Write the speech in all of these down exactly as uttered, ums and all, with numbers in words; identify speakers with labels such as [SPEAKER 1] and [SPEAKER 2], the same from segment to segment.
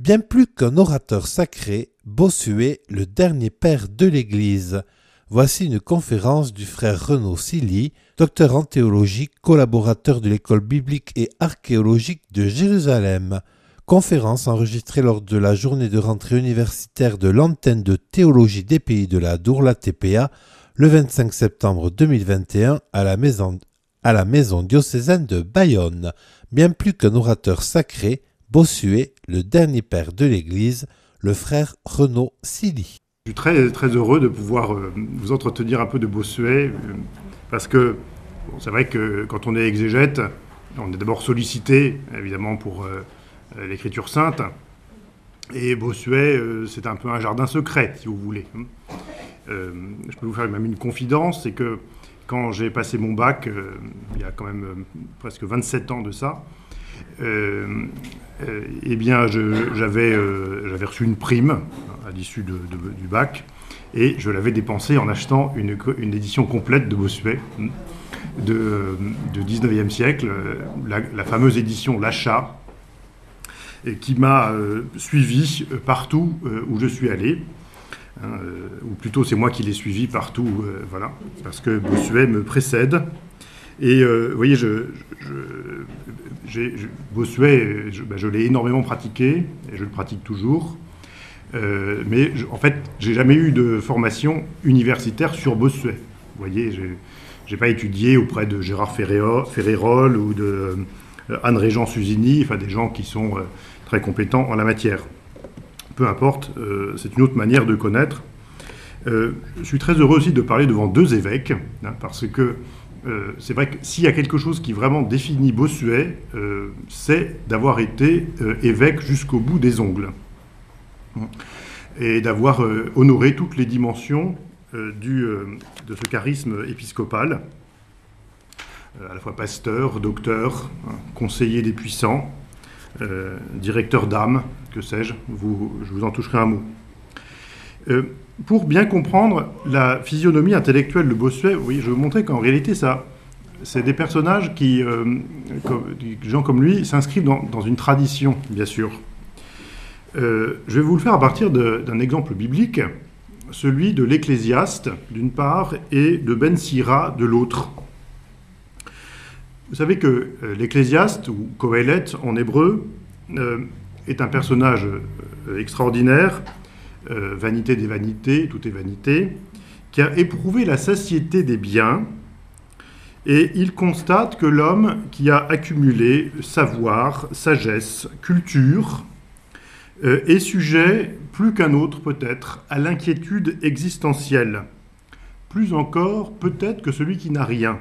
[SPEAKER 1] Bien plus qu'un orateur sacré, Bossuet, le dernier père de l'Église. Voici une conférence du frère Renaud Silly, docteur en théologie, collaborateur de l'école biblique et archéologique de Jérusalem. Conférence enregistrée lors de la journée de rentrée universitaire de l'antenne de théologie des Pays de l'Adour, la T P A, le vingt-cinq septembre deux mille vingt et un à la maison, à la maison diocésaine de Bayonne. Bien plus qu'un orateur sacré, Bossuet, le dernier père de l'Église, le frère Renaud Silly.
[SPEAKER 2] Je suis très, très heureux de pouvoir euh, vous entretenir un peu de Bossuet, euh, parce que bon, c'est vrai que quand on est exégète, on est d'abord sollicité, évidemment, pour euh, l'écriture sainte, et Bossuet, euh, c'est un peu un jardin secret, si vous voulez. Euh, je peux vous faire même une confidence, c'est que quand j'ai passé mon bac, euh, il y a quand même euh, presque vingt-sept ans de ça, euh, euh, eh bien, je, j'avais, euh, j'avais reçu une prime à l'issue de, de, du bac, et je l'avais dépensée en achetant une, une édition complète de Bossuet de, de dix-neuvième siècle, la, la fameuse édition L'Achat, et qui m'a euh, suivi partout euh, où je suis allé. Hein, euh, ou plutôt c'est moi qui l'ai suivi partout, euh, voilà, parce que Bossuet me précède. Et euh, vous voyez, je, je, j'ai, je, Bossuet, je, ben, je l'ai énormément pratiqué, et je le pratique toujours. Euh, mais je, en fait, j'ai jamais eu de formation universitaire sur Bossuet. Vous voyez, je n'ai pas étudié auprès de Gérard Ferrérol ou de euh, Anne-Régence Usini, enfin des gens qui sont euh, très compétents en la matière. Peu importe, euh, c'est une autre manière de connaître. Euh, je suis très heureux aussi de parler devant deux évêques, hein, parce que euh, c'est vrai que s'il y a quelque chose qui vraiment définit Bossuet, euh, c'est d'avoir été euh, évêque jusqu'au bout des ongles, et d'avoir euh, honoré toutes les dimensions euh, du, euh, de ce charisme épiscopal, euh, à la fois pasteur, docteur, hein, conseiller des puissants, euh, directeur d'âme, que sais-je, vous, je vous en toucherai un mot. Euh, pour bien comprendre la physionomie intellectuelle de Bossuet, oui, je vais vous montrer qu'en réalité, ça, c'est des personnages qui, euh, comme, des gens comme lui, s'inscrivent dans, dans une tradition, bien sûr. Euh, je vais vous le faire à partir de, d'un exemple biblique, celui de l'Ecclésiaste, d'une part, et de Ben Sira, de l'autre. Vous savez que euh, l'Ecclésiaste, ou Kohelet en hébreu, euh, est un personnage euh, extraordinaire, euh, vanité des vanités, tout est vanité, qui a éprouvé la satiété des biens, et il constate que l'homme qui a accumulé savoir, sagesse, culture, euh, est sujet, plus qu'un autre peut-être, à l'inquiétude existentielle, plus encore peut-être que celui qui n'a rien.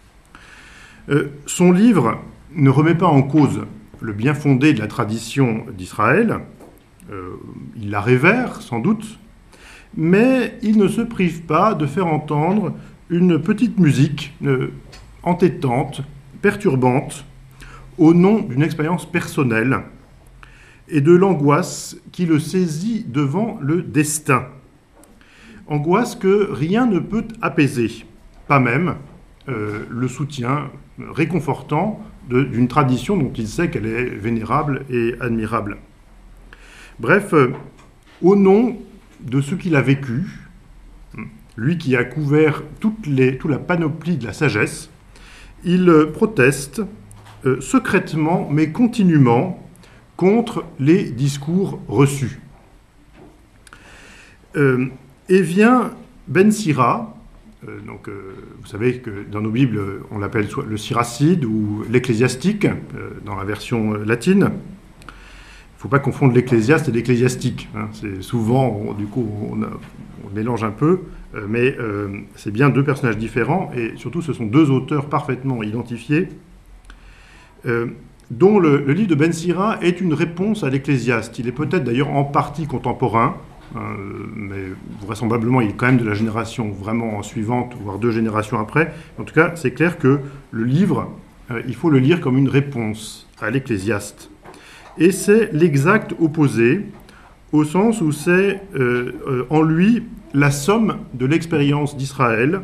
[SPEAKER 2] Euh, son livre ne remet pas en cause le bien fondé de la tradition d'Israël, euh, il la révère sans doute, mais il ne se prive pas de faire entendre une petite musique euh, entêtante, perturbante, au nom d'une expérience personnelle et de l'angoisse qui le saisit devant le destin. Angoisse que rien ne peut apaiser, pas même euh, le soutien réconfortant de, d'une tradition dont il sait qu'elle est vénérable et admirable. Bref, euh, au nom de ce qu'il a vécu, lui qui a couvert toutes les, toute la panoplie de la sagesse, il euh, proteste euh, secrètement mais continuellement contre les discours reçus. Euh, et vient Ben Sira, euh, donc, euh, vous savez que dans nos Bibles, on l'appelle soit le siracide ou l'ecclésiastique, euh, dans la version euh, latine. Il ne faut pas confondre l'ecclésiaste et l'ecclésiastique. Hein. C'est souvent, on, du coup, on, a, on mélange un peu, euh, mais euh, c'est bien deux personnages différents, et surtout, ce sont deux auteurs parfaitement identifiés, euh, dont le, le livre de Ben Sira est une réponse à l'Ecclésiaste. Il est peut-être d'ailleurs en partie contemporain, hein, mais vraisemblablement il est quand même de la génération vraiment suivante, voire deux générations après. En tout cas, c'est clair que le livre, euh, il faut le lire comme une réponse à l'Ecclésiaste. Et c'est l'exact opposé, au sens où c'est euh, euh, en lui la somme de l'expérience d'Israël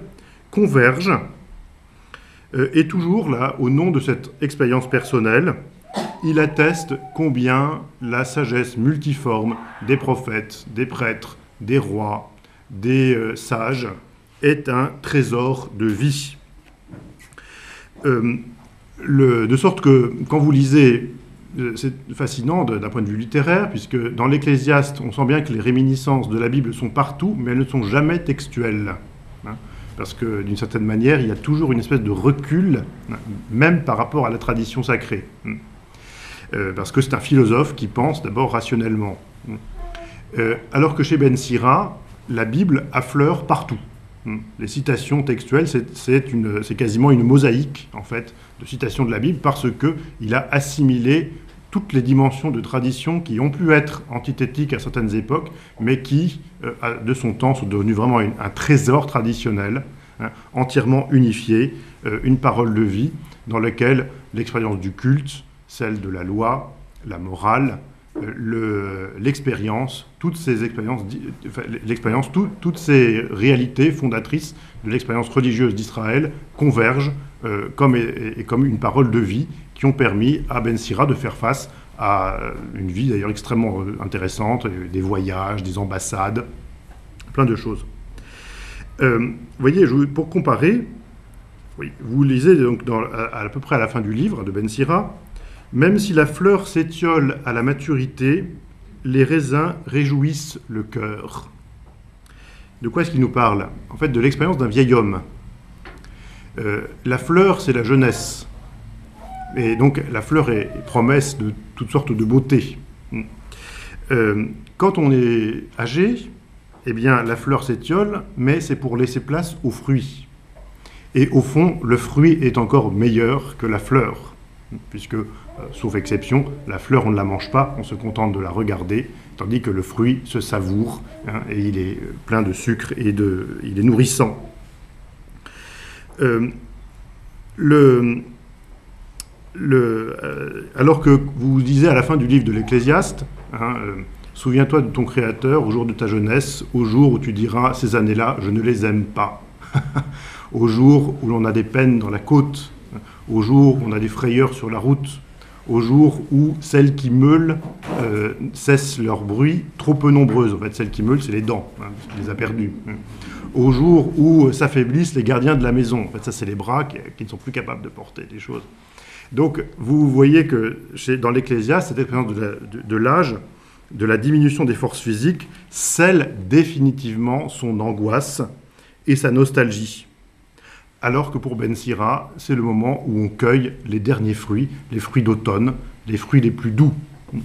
[SPEAKER 2] converge. Et toujours là, au nom de cette expérience personnelle, il atteste combien la sagesse multiforme des prophètes, des prêtres, des rois, des euh, sages est un trésor de vie. Euh, le, de sorte que, quand vous lisez, euh, c'est fascinant d'un point de vue littéraire, puisque dans l'Ecclésiaste, on sent bien que les réminiscences de la Bible sont partout, mais elles ne sont jamais textuelles. Hein, parce que, d'une certaine manière, il y a toujours une espèce de recul, hein, même par rapport à la tradition sacrée. Euh, parce que c'est un philosophe qui pense d'abord rationnellement. Euh, alors que chez Ben Sira, la Bible affleure partout. Les citations textuelles, c'est quasiment une mosaïque, en fait, de citations de la Bible, parce qu'il a assimilé toutes les dimensions de tradition qui ont pu être antithétiques à certaines époques, mais qui, euh, de son temps, sont devenues vraiment une, un trésor traditionnel, hein, entièrement unifié, euh, une parole de vie, dans laquelle l'expérience du culte, celle de la loi, la morale, l'expérience, toutes ces expériences, enfin, l'expérience, tout, toutes ces réalités fondatrices de l'expérience religieuse d'Israël convergent euh, comme, et, et comme une parole de vie qui ont permis à Ben Sira de faire face à une vie d'ailleurs extrêmement intéressante, des voyages, des ambassades, plein de choses. Euh, vous voyez, je, pour comparer, oui, vous lisez donc dans, à, à peu près à la fin du livre de Ben Sira, même si la fleur s'étiole à la maturité, les raisins réjouissent le cœur. De quoi est-ce qu'il nous parle? En fait, de l'expérience d'un vieil homme. Euh, la fleur, c'est la jeunesse. Et donc, la fleur est promesse de toutes sortes de beauté. Euh, quand on est âgé, eh bien, la fleur s'étiole, mais c'est pour laisser place au fruit. Et au fond, le fruit est encore meilleur que la fleur, puisque, euh, sauf exception, la fleur, on ne la mange pas, on se contente de la regarder, tandis que le fruit se savoure, hein, et il est plein de sucre et de, il est nourrissant. Euh, le, le, euh, alors que vous disiez à la fin du livre de l'Ecclésiaste, hein, euh, souviens-toi de ton Créateur au jour de ta jeunesse, au jour où tu diras, ces années-là, je ne les aime pas. Au jour où l'on a des peines dans la côte, au jour où on a des frayeurs sur la route, au jour où celles qui meulent euh, cessent leur bruit, trop peu nombreuses. En fait, celles qui meulent, c'est les dents, hein, parce qu'il les a perdues. Au jour où s'affaiblissent les gardiens de la maison. En fait, ça, c'est les bras qui, qui ne sont plus capables de porter des choses. Donc, vous voyez que chez, dans l'Ecclésiaste, cette expérience de, de, de l'âge, de la diminution des forces physiques, scelle définitivement son angoisse et sa nostalgie. Alors que pour Ben Sira, c'est le moment où on cueille les derniers fruits, les fruits d'automne, les fruits les plus doux.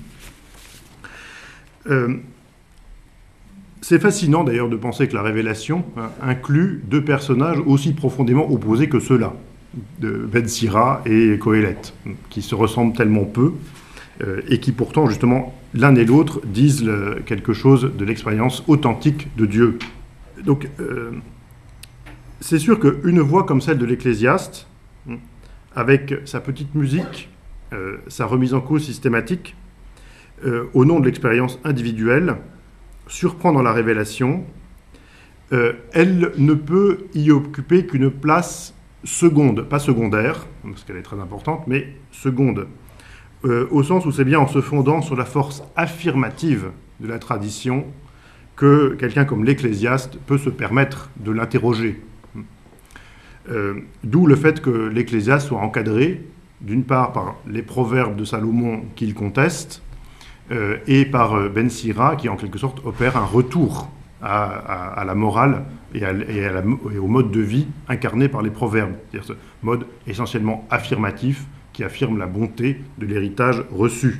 [SPEAKER 2] Euh, c'est fascinant d'ailleurs de penser que la Révélation hein, inclut deux personnages aussi profondément opposés que ceux-là, de Ben Sira et Qohélet, qui se ressemblent tellement peu, euh, et qui pourtant, justement, l'un et l'autre disent le, quelque chose de l'expérience authentique de Dieu. Donc, euh, c'est sûr qu'une voix comme celle de l'Ecclésiaste, avec sa petite musique, euh, sa remise en cause systématique, euh, au nom de l'expérience individuelle, surprend dans la Révélation, euh, elle ne peut y occuper qu'une place seconde, pas secondaire, parce qu'elle est très importante, mais seconde, euh, au sens où c'est bien en se fondant sur la force affirmative de la tradition que quelqu'un comme l'Ecclésiaste peut se permettre de l'interroger. Euh, D'où le fait que l'Ecclésiaste soit encadré, d'une part par les proverbes de Salomon qu'il conteste, euh, et par euh, Ben Sira qui en quelque sorte opère un retour à, à, à la morale et, à, et, à la, et au mode de vie incarné par les proverbes, c'est-à-dire ce mode essentiellement affirmatif qui affirme la bonté de l'héritage reçu.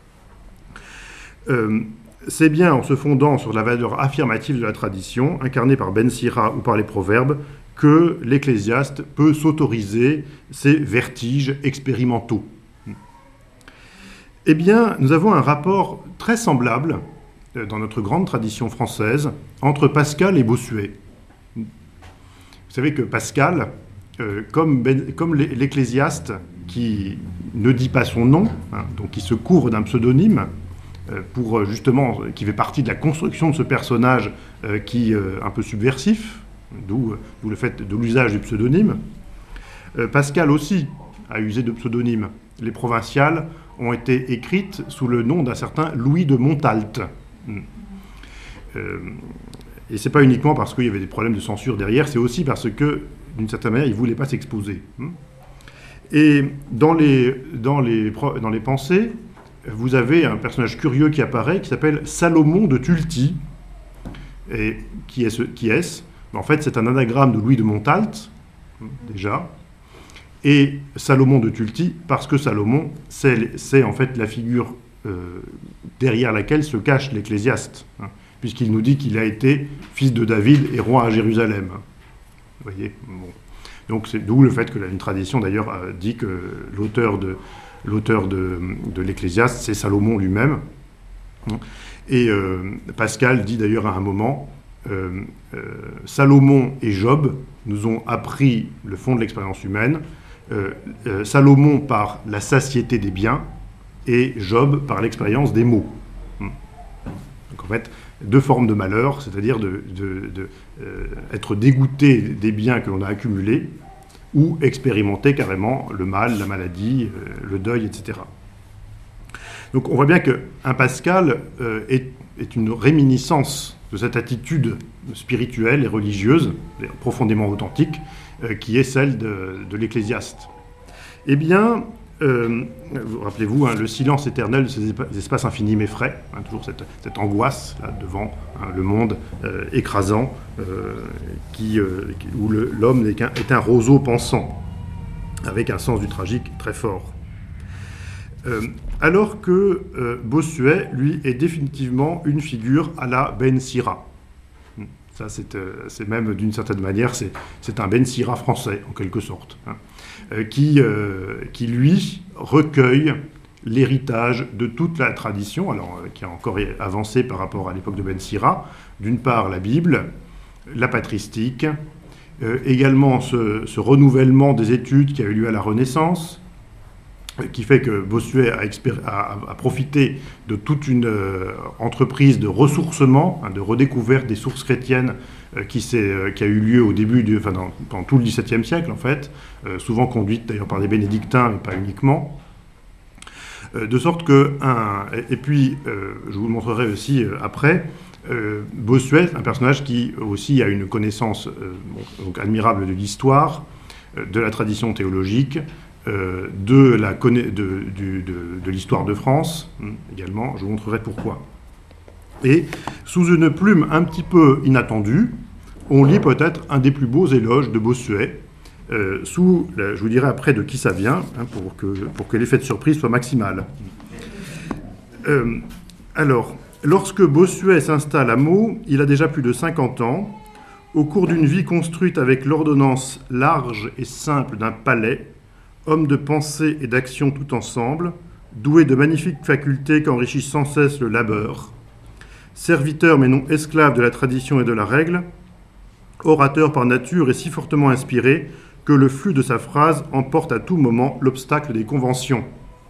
[SPEAKER 2] Euh, C'est bien en se fondant sur la valeur affirmative de la tradition, incarnée par Ben Sira ou par les proverbes, que l'Ecclésiaste peut s'autoriser ces vertiges expérimentaux. Eh bien, nous avons un rapport très semblable, dans notre grande tradition française, entre Pascal et Bossuet. Vous savez que Pascal, euh, comme, ben, comme l'Ecclésiaste, qui ne dit pas son nom, hein, donc qui se couvre d'un pseudonyme, euh, pour justement, qui fait partie de la construction de ce personnage euh, qui euh, un peu subversif, d'où le fait de l'usage du pseudonyme. Euh, Pascal aussi a usé de pseudonyme. les provinciales ont été écrites sous le nom d'un certain Louis de Montalt. Euh, et ce n'est pas uniquement parce qu'il y avait des problèmes de censure derrière, c'est aussi parce que, d'une certaine manière, il ne voulait pas s'exposer. Et dans les, dans, les, dans les pensées, vous avez un personnage curieux qui apparaît, qui s'appelle Salomon de Tulti. Et qui est-ce, qui est-ce ? En fait, c'est un anagramme de Louis de Montalt, déjà. Et Salomon de Tulti, parce que Salomon, c'est, c'est en fait la figure euh, derrière laquelle se cache l'Ecclésiaste, hein, puisqu'il nous dit qu'il a été fils de David et roi à Jérusalem. Vous voyez, bon. Donc c'est d'où le fait que une tradition, d'ailleurs, euh, dit que l'auteur de, l'auteur de, de l'Ecclésiaste, c'est Salomon lui-même. Et euh, Pascal dit d'ailleurs à un moment, euh, euh, Salomon et Job nous ont appris le fond de l'expérience humaine, euh, euh, Salomon par la satiété des biens et Job par l'expérience des maux. Donc en fait, deux formes de malheur, c'est-à-dire de, de, de euh, être dégoûté des biens que l'on a accumulés ou expérimenter carrément le mal, la maladie, euh, le deuil, et cetera. Donc on voit bien qu'un Pascal euh, est, est une réminiscence de cette attitude spirituelle et religieuse, profondément authentique, euh, qui est celle de, de l'Ecclésiaste. Eh bien, euh, rappelez-vous, hein, le silence éternel de ces espaces infinis m'effraie, hein, toujours cette, cette angoisse là, devant hein, le monde euh, écrasant, euh, qui, euh, où le, l'homme est un, est un roseau pensant, avec un sens du tragique très fort. Euh, alors que euh, Bossuet, lui, est définitivement une figure à la Ben Sira. Ça, c'est, euh, c'est même, d'une certaine manière, c'est, c'est un Ben Sira français, en quelque sorte, hein, euh, qui, euh, qui, lui, recueille l'héritage de toute la tradition, alors euh, qui a encore avancé par rapport à l'époque de Ben Sira. D'une part, la Bible, la patristique, euh, également ce, ce renouvellement des études qui a eu lieu à la Renaissance, qui fait que Bossuet a, expéri- a, a profité de toute une euh, entreprise de ressourcement, hein, de redécouverte des sources chrétiennes euh, qui, s'est, euh, qui a eu lieu au début, du, enfin dans, dans tout le dix-septième siècle en fait, euh, souvent conduite d'ailleurs par des bénédictins et pas uniquement. Euh, de sorte que, un, et, et puis euh, je vous le montrerai aussi euh, après, euh, Bossuet, un personnage qui aussi a une connaissance euh, bon, donc admirable de l'histoire, euh, de la tradition théologique, Euh, de, la, de, de, de, de l'histoire de France, hein, également, je vous montrerai pourquoi. Et sous une plume un petit peu inattendue, on lit peut-être un des plus beaux éloges de Bossuet, euh, sous, je vous dirai après de qui ça vient, hein, pour, que, pour que l'effet de surprise soit maximal. Euh, alors, lorsque Bossuet s'installe à Meaux, il a déjà plus de cinquante ans, au cours d'une vie construite avec l'ordonnance large et simple d'un palais, homme de pensée et d'action tout ensemble, doué de magnifiques facultés qu'enrichissent sans cesse le labeur, serviteur mais non esclave de la tradition et de la règle, orateur par nature et si fortement inspiré que le flux de sa phrase emporte à tout moment l'obstacle des conventions.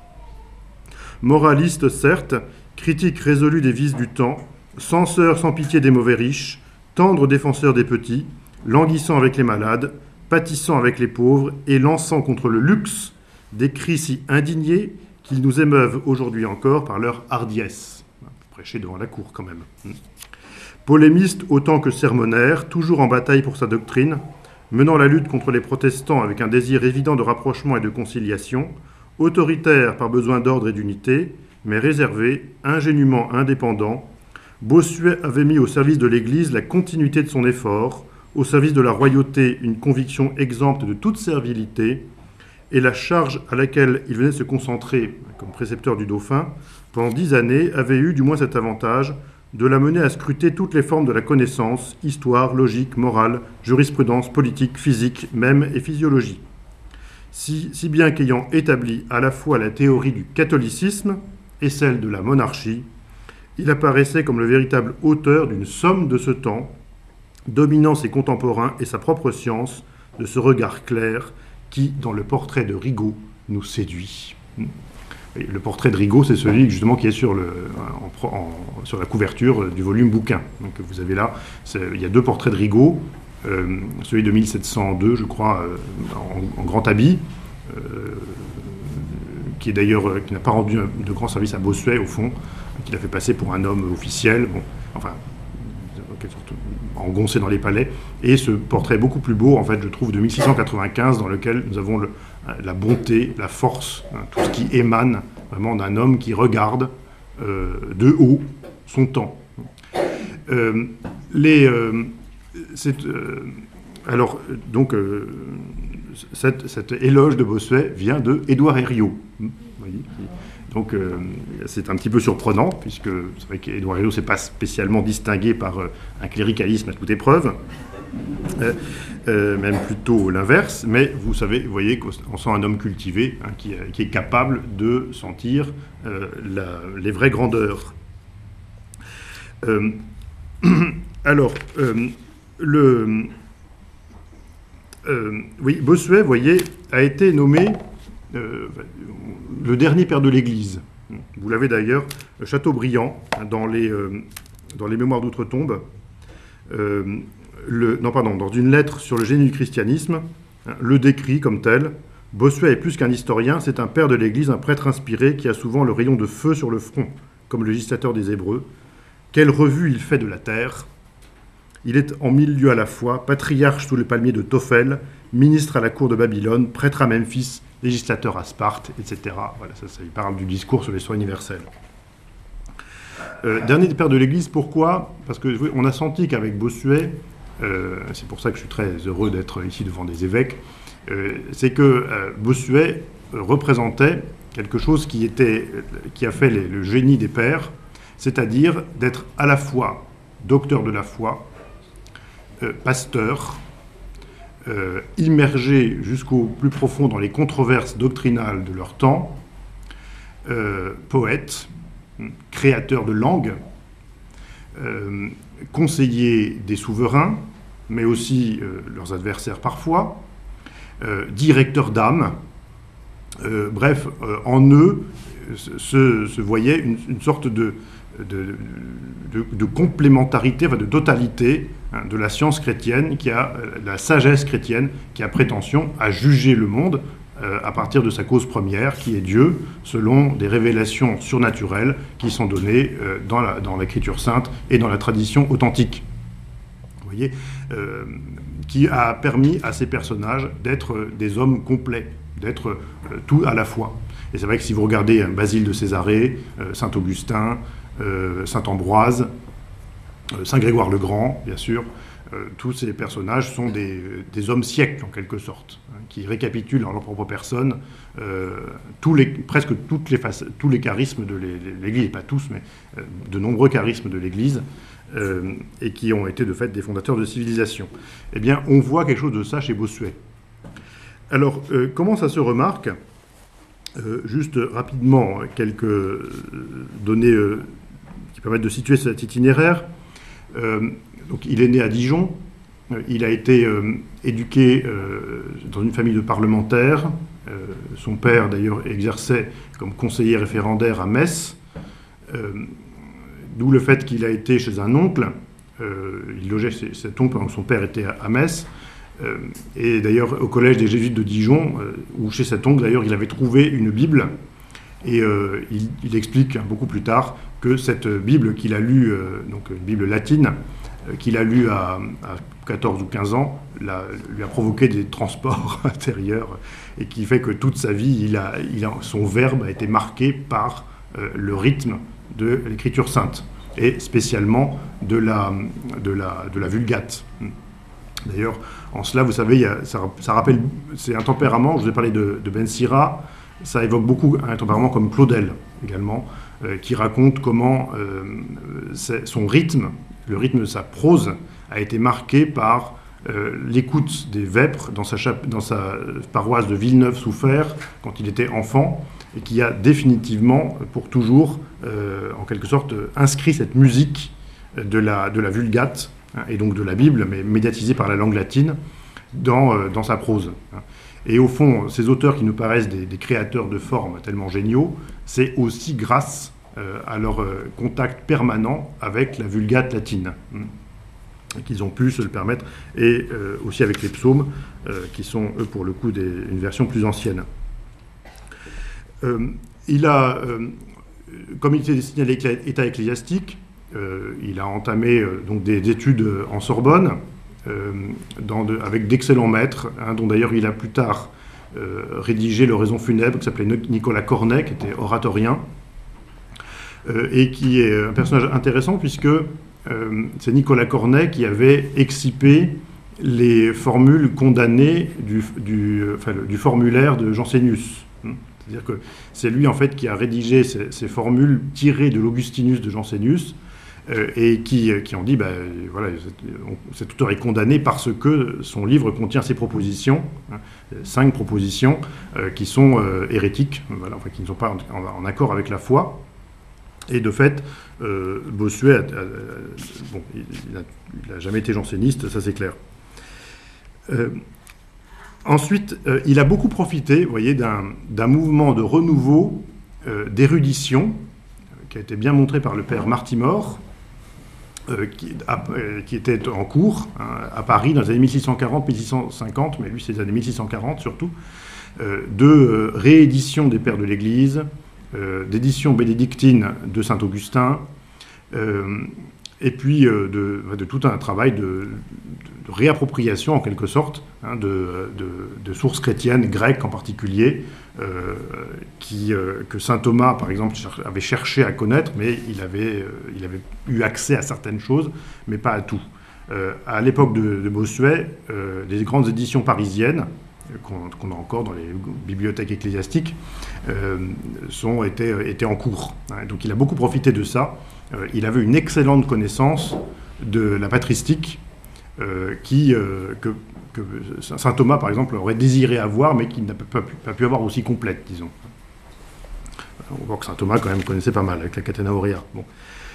[SPEAKER 2] Moraliste certes, critique résolu des vices du temps, censeur sans pitié des mauvais riches, tendre défenseur des petits, languissant avec les malades, pâtissant avec les pauvres et lançant contre le luxe des cris si indignés qu'ils nous émeuvent aujourd'hui encore par leur hardiesse. Prêcher devant la cour quand même. Polémiste autant que sermonnaire, toujours en bataille pour sa doctrine, menant la lutte contre les protestants avec un désir évident de rapprochement et de conciliation, autoritaire par besoin d'ordre et d'unité, mais réservé, ingénument indépendant, Bossuet avait mis au service de l'Église la continuité de son effort, au service de la royauté une conviction exempte de toute servilité, et la charge à laquelle il venait se concentrer comme précepteur du dauphin, pendant dix années, avait eu du moins cet avantage de l'amener à scruter toutes les formes de la connaissance, histoire, logique, morale, jurisprudence, politique, physique, même et physiologie. Si, si bien qu'ayant établi à la fois la théorie du catholicisme et celle de la monarchie, il apparaissait comme le véritable auteur d'une somme de ce temps, dominant ses contemporains et sa propre science, de ce regard clair qui, dans le portrait de Rigaud, nous séduit. Et le portrait de Rigaud, c'est celui justement qui est sur, le, en, en, sur la couverture du volume bouquin. Donc vous avez là, il y a deux portraits de Rigaud, euh, celui de mille sept cent deux, je crois, euh, en, en grand habit, euh, qui est d'ailleurs, euh, qui n'a pas rendu de grand service à Bossuet, au fond, qui l'a fait passer pour un homme officiel, bon, enfin, en quelque sorte, engoncé dans les palais, et ce portrait beaucoup plus beau, en fait, je trouve, de mille six cent quatre-vingt-quinze, dans lequel nous avons le, la bonté, la force, hein, tout ce qui émane vraiment d'un homme qui regarde euh, de haut son temps. Euh, les, euh, c'est, euh, alors, donc, euh, cette, cette éloge de Bossuet vient de Édouard Herriot. Vous voyez, donc, euh, c'est un petit peu surprenant, puisque c'est vrai qu'Édouard Herriot ne s'est pas spécialement distingué par euh, un cléricalisme à toute épreuve, euh, euh, même plutôt l'inverse, mais vous savez, vous voyez qu'on sent un homme cultivé, hein, qui, qui est capable de sentir euh, la, les vraies grandeurs. Euh, alors, euh, le... Euh, oui, Bossuet, vous voyez, a été nommé euh, le dernier père de l'Église. Vous l'avez d'ailleurs, Chateaubriand, dans les, euh, dans les Mémoires d'Outre-Tombe, euh, le, non, pardon, dans une lettre sur le génie du christianisme, le décrit comme tel. Bossuet est plus qu'un historien, c'est un père de l'Église, un prêtre inspiré qui a souvent le rayon de feu sur le front, comme le législateur des Hébreux. Quelle revue il fait de la terre! Il est en mille lieux à la fois, patriarche sous le palmier de Tophel, ministre à la cour de Babylone, prêtre à Memphis, législateur à Sparte, et cetera. Voilà, ça, ça il parle du discours sur l'histoire universelle. Euh, dernier père de l'Église, pourquoi? Parce qu'on a senti qu'avec Bossuet, euh, c'est pour ça que je suis très heureux d'être ici devant des évêques, euh, c'est que euh, Bossuet représentait quelque chose qui, était, qui a fait les, le génie des pères, c'est-à-dire d'être à la fois docteur de la foi, euh, pasteur, euh, immergé jusqu'au plus profond dans les controverses doctrinales de leur temps, euh, poète, créateur de langues, euh, conseiller des souverains, mais aussi euh, leurs adversaires parfois, euh, directeur d'âme, euh, bref, euh, en eux se, se voyait une, une sorte de, de, de, de complémentarité, enfin de totalité, hein, de la science chrétienne, qui a, la sagesse chrétienne, qui a prétention à juger le monde euh, à partir de sa cause première, qui est Dieu, selon des révélations surnaturelles qui sont données euh, dans, la, dans l'Écriture sainte et dans la tradition authentique. Vous voyez, euh, qui a permis à ces personnages d'être des hommes complets, d'être euh, tout à la fois. Et c'est vrai que si vous regardez Basile de Césarée, euh, Saint Augustin, euh, Saint Ambroise, euh, Saint Grégoire le Grand, bien sûr, euh, tous ces personnages sont des, des hommes siècles, en quelque sorte, hein, qui récapitulent en leur propre personne euh, tous les, presque toutes les faces, tous les charismes de l'Église, pas tous, mais euh, de nombreux charismes de l'Église, euh, et qui ont été de fait des fondateurs de civilisation. Eh bien, on voit quelque chose de ça chez Bossuet. Alors, euh, comment ça se remarque ? Euh, juste rapidement, quelques euh, données euh, qui permettent de situer cet itinéraire. Euh, donc, il est né à Dijon. Euh, il a été euh, éduqué euh, dans une famille de parlementaires. Euh, son père, d'ailleurs, exerçait comme conseiller référendaire à Metz. Euh, D'où le fait qu'il a été chez un oncle. Euh, il logeait chez cet oncle pendant que son père était à, à Metz. Euh, et d'ailleurs, au collège des Jésuites de Dijon, euh, où chez cet oncle, d'ailleurs, il avait trouvé une Bible. Et euh, il, il explique hein, beaucoup plus tard que cette Bible qu'il a lue, euh, donc une Bible latine, euh, qu'il a lue à, à quatorze ou quinze ans, la, lui a provoqué des transports intérieurs, et qui fait que toute sa vie, il a, il a, son verbe a été marqué par euh, le rythme de l'écriture sainte, et spécialement de la, de la, de la Vulgate. D'ailleurs, en cela, vous savez, il y a, ça, ça rappelle, c'est un tempérament, je vous ai parlé de, de Ben Sira, ça évoque beaucoup un tempérament comme Claudel, également, euh, qui raconte comment euh, son rythme, le rythme de sa prose, a été marqué par euh, l'écoute des vêpres dans sa, chap- dans sa paroisse de Villeneuve-sous-Fer, quand il était enfant, et qui a définitivement, pour toujours, euh, en quelque sorte, inscrit cette musique de la, de la Vulgate, et donc de la Bible, mais médiatisée par la langue latine, dans, euh, dans sa prose. Et au fond, ces auteurs qui nous paraissent des, des créateurs de formes tellement géniaux, c'est aussi grâce euh, à leur euh, contact permanent avec la Vulgate latine, hein, qu'ils ont pu se le permettre, et euh, aussi avec les psaumes, euh, qui sont, eux, pour le coup, des, une version plus ancienne. Euh, il a, euh, comme il était destiné à l'État ecclésiastique, euh, il a entamé euh, donc des études en Sorbonne, euh, dans de, avec d'excellents maîtres, hein, dont d'ailleurs il a plus tard euh, rédigé l'oraison funèbre, qui s'appelait Nicolas Cornet, qui était oratorien, euh, et qui est un personnage intéressant, puisque euh, c'est Nicolas Cornet qui avait excipé les formules condamnées du, du, enfin, du formulaire de Jansénius. C'est-à-dire que c'est lui, en fait, qui a rédigé ces, ces formules tirées de l'Augustinus de Jansénius, euh, et qui, qui ont dit, ben, voilà, cet auteur est condamné parce que son livre contient ces propositions, hein, cinq propositions, euh, qui sont euh, hérétiques, voilà, enfin, qui ne sont pas en, en, en accord avec la foi. Et de fait, euh, Bossuet, a, a, bon, il n'a jamais été janséniste, ça c'est clair. Euh, ensuite, euh, il a beaucoup profité, vous voyez, d'un, d'un mouvement de renouveau euh, d'érudition, euh, qui a été bien montré par le père Martimor, euh, qui, a, euh, qui était en cours, hein, à Paris dans les années mille six cent quarante mille six cent cinquante, mais lui c'est les années mille six cent quarante surtout, euh, de euh, réédition des Pères de l'Église, euh, d'édition bénédictine de Saint-Augustin, euh, et puis euh, de, de tout un travail de, de, de réappropriation en quelque sorte, hein, de, de, de sources chrétiennes, grecques en particulier, euh, qui, euh, que saint Thomas par exemple avait cherché à connaître, mais il avait, euh, il avait eu accès à certaines choses, mais pas à tout. Euh, à l'époque de, de Bossuet, euh, les grandes éditions parisiennes, qu'on, qu'on a encore dans les bibliothèques ecclésiastiques, euh, sont, étaient, étaient en cours. Hein, donc il a beaucoup profité de ça. Euh, il avait une excellente connaissance de la patristique, euh, qui, euh, que, que saint Thomas, par exemple, aurait désiré avoir, mais qu'il n'a pas pu, pas pu avoir aussi complète, disons. On voit que saint Thomas, quand même, connaissait pas mal, avec la Catena Aurea. Bon.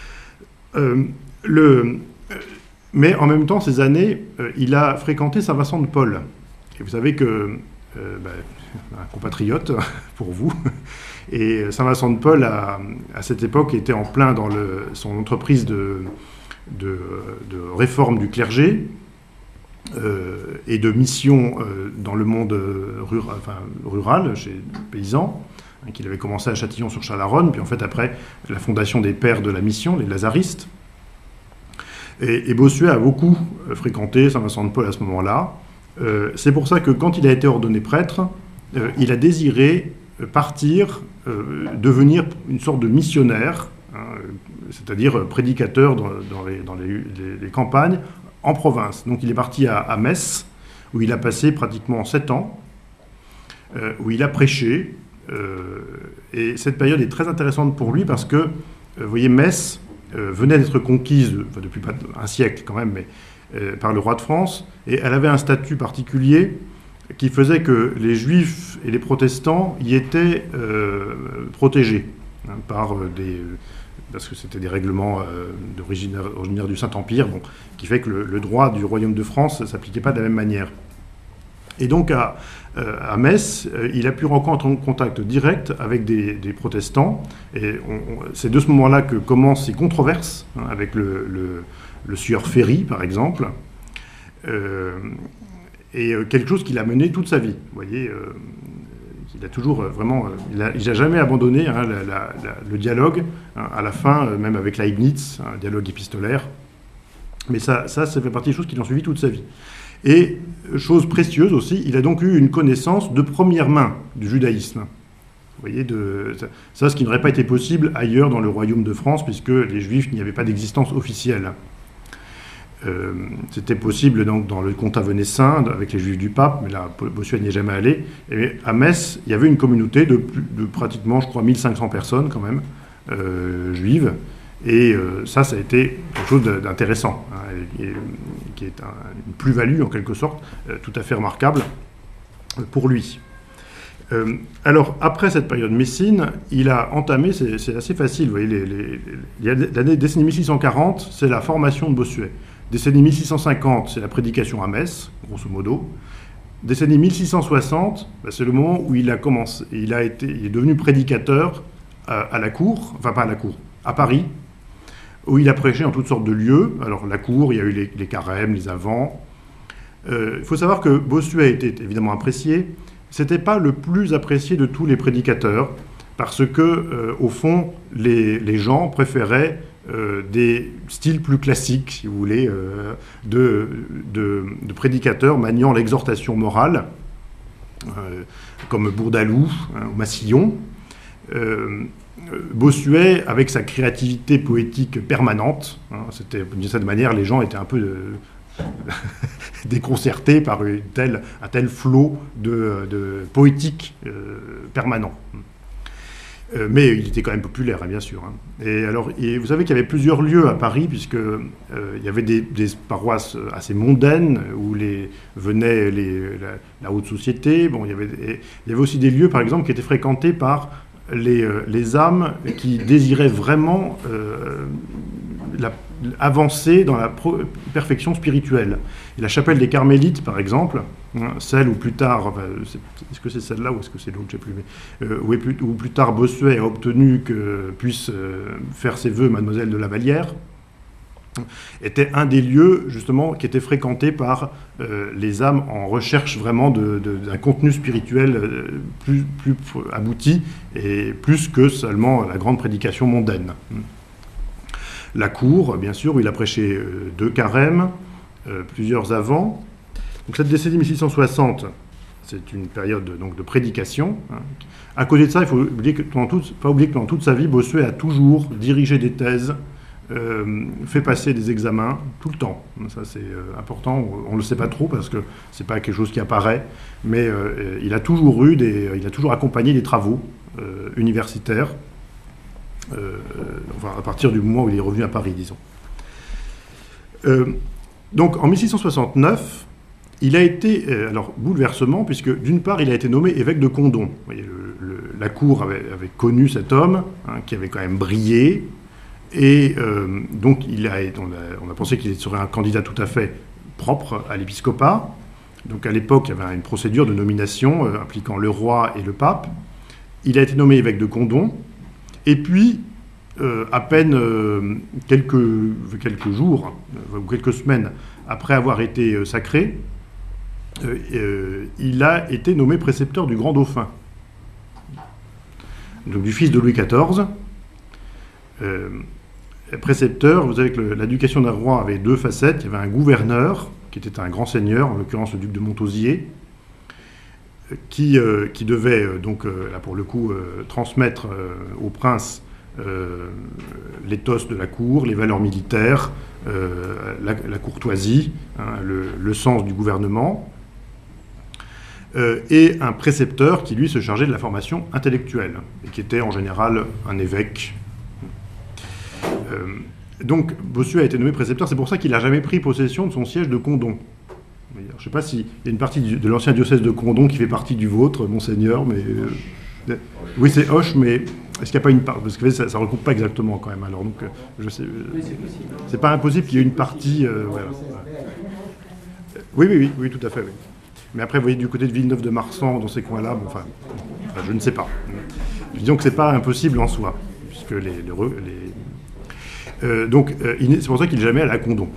[SPEAKER 2] Euh, le, euh, mais en même temps, ces années, euh, il a fréquenté saint Vincent de Paul. Et vous savez que, euh, ben, un compatriote pour vous, et saint Vincent de Paul, à, à cette époque, était en plein dans le, son entreprise de, de, de réforme du clergé euh, et de mission euh, dans le monde rural, enfin, rural, chez les paysans, hein, qu'il avait commencé à Châtillon-sur-Chalaronne, puis en fait après la fondation des pères de la mission, les lazaristes. Et, et Bossuet a beaucoup fréquenté saint Vincent de Paul à ce moment-là. Euh, c'est pour ça que quand il a été ordonné prêtre, euh, il a désiré partir, euh, devenir une sorte de missionnaire, hein, c'est-à-dire prédicateur dans, dans, les, dans les, les, les campagnes, en province. Donc il est parti à, à Metz, où il a passé pratiquement sept ans, euh, où il a prêché. Euh, et cette période est très intéressante pour lui parce que, euh, vous voyez, Metz euh, venait d'être conquise, enfin, depuis pas un siècle quand même, mais euh, par le roi de France, et elle avait un statut particulier qui faisait que les juifs et les protestants y étaient euh, protégés, hein, par des... parce que c'était des règlements euh, d'origine originaire du Saint-Empire, bon, qui fait que le, le droit du royaume de France ne s'appliquait pas de la même manière. Et donc à, euh, à Metz, euh, il a pu rentrer en contact direct avec des, des protestants, et on, on, c'est de ce moment-là que commencent ces controverses, hein, avec le, le, le sieur Ferry, par exemple, euh, et euh, quelque chose qu'il a mené toute sa vie. Vous voyez, euh, il a toujours euh, vraiment... Euh, il n'a il a jamais abandonné, hein, la, la, la, le dialogue, hein, à la fin, euh, même avec Leibniz, un dialogue épistolaire. Mais ça, ça, ça fait partie des choses qui l'ont suivi toute sa vie. Et, chose précieuse aussi, il a donc eu une connaissance de première main du judaïsme. Vous voyez, de, ça, ce qui n'aurait pas été possible ailleurs dans le royaume de France, puisque les Juifs n'y avaient pas d'existence officielle. Euh, c'était possible donc dans le comtat venessin, avec les Juifs du pape, mais là, Bossuet n'y est jamais allé. Et à Metz, il y avait une communauté de, de pratiquement, je crois, mille cinq cents personnes, quand même, euh, juives. Et euh, ça, ça a été quelque chose d'intéressant, hein, et, et, qui est un, une plus-value, en quelque sorte, euh, tout à fait remarquable euh, pour lui. Euh, alors, après cette période messine, il a entamé, c'est, c'est assez facile, vous voyez, les, les, les, l'année décennie mille six cent quarante, c'est la formation de Bossuet. Décennie mille six cent cinquante, c'est la prédication à Metz, grosso modo. Décennie mille six cent soixante, ben, c'est le moment où il a commencé, il, a été, il est devenu prédicateur à, à la cour, enfin pas à la cour, à Paris, où il a prêché en toutes sortes de lieux. Alors la cour, il y a eu les, les carèmes, les avents. Euh, il faut savoir que Bossuet était évidemment apprécié. C'était pas le plus apprécié de tous les prédicateurs, parce que, euh, au fond, les, les gens préféraient euh, des styles plus classiques, si vous voulez, euh, de, de, de prédicateurs maniant l'exhortation morale, euh, comme Bourdaloue, hein, ou Massillon. Euh, Bossuet, avec sa créativité poétique permanente, hein, c'était, d'une certaine manière, les gens étaient un peu euh, déconcertés par une telle, un tel flot de, de poétique euh, permanent. Euh, mais il était quand même populaire, hein, bien sûr. Hein. Et alors, et vous savez qu'il y avait plusieurs lieux à Paris, puisque euh, il y avait des, des paroisses assez mondaines où les, venaient les, la, la haute société. Bon, il y avait, il y avait aussi des lieux, par exemple, qui étaient fréquentés par Les, euh, les âmes qui désiraient vraiment euh, la, avancer dans la pro, perfection spirituelle. Et la chapelle des Carmélites, par exemple, hein, celle où plus tard, enfin, est-ce que c'est celle-là ou est-ce que c'est l'autre, je ne sais plus, mais, euh, où, plus, où plus tard Bossuet a obtenu que puisse euh, faire ses vœux Mademoiselle de la Vallière, était un des lieux, justement, qui était fréquenté par euh, les âmes en recherche vraiment de, de, d'un contenu spirituel euh, plus, plus abouti et plus que seulement la grande prédication mondaine. La cour, bien sûr, où il a prêché euh, deux carèmes, euh, plusieurs avant. Donc cette décennie mille six cent soixante, c'est une période de, donc, de prédication. Hein. À côté de ça, il ne faut pas oublier que pendant toute sa vie, Bossuet a toujours dirigé des thèses, Euh, fait passer des examens tout le temps. Ça, c'est euh, important. On ne le sait pas trop parce que ce n'est pas quelque chose qui apparaît, mais euh, il a toujours eu des, il a toujours accompagné des travaux euh, universitaires, euh, enfin, à partir du moment où il est revenu à Paris, disons. Euh, donc, en mille six cent soixante-neuf, il a été, euh, alors, bouleversement, puisque d'une part, il a été nommé évêque de Condom. Vous voyez, le, le, la cour avait, avait connu cet homme, hein, qui avait quand même brillé. Et euh, donc, il a, on, a, on a pensé qu'il serait un candidat tout à fait propre à l'épiscopat. Donc, à l'époque, il y avait une procédure de nomination euh, impliquant le roi et le pape. Il a été nommé évêque de Condom. Et puis, euh, à peine euh, quelques, quelques jours euh, ou quelques semaines après avoir été euh, sacré, euh, euh, il a été nommé précepteur du Grand Dauphin, donc du fils de Louis quatorze. Euh, précepteur, vous savez que l'éducation d'un roi avait deux facettes. Il y avait un gouverneur, qui était un grand seigneur, en l'occurrence le duc de Montausier, qui, euh, qui devait, euh, donc, euh, là pour le coup, euh, transmettre euh, au prince euh, l'éthos de la cour, les valeurs militaires, euh, la, la courtoisie, hein, le, le sens du gouvernement, euh, et un précepteur qui, lui, se chargeait de la formation intellectuelle, et qui était en général un évêque. Euh, donc, Bossuet a été nommé précepteur, c'est pour ça qu'il n'a jamais pris possession de son siège de Condom. Je ne sais pas s'il y a une partie du, de l'ancien diocèse de Condom qui fait partie du vôtre, monseigneur, mais... Euh, oui, c'est Hoche, mais est-ce qu'il n'y a pas une part... Parce que ça ne recoupe pas exactement, quand même, alors, donc, euh, je sais... Euh, c'est pas impossible qu'il y ait une partie... Euh, voilà. Oui, oui, oui, oui, tout à fait, oui. Mais après, vous voyez, du côté de Villeneuve-de-Marsan, dans ces coins-là, bon, enfin, enfin, je ne sais pas. Disons que ce n'est pas impossible en soi, puisque les... les, les Euh, donc, euh, c'est pour ça qu'il n'est jamais allé à Condom.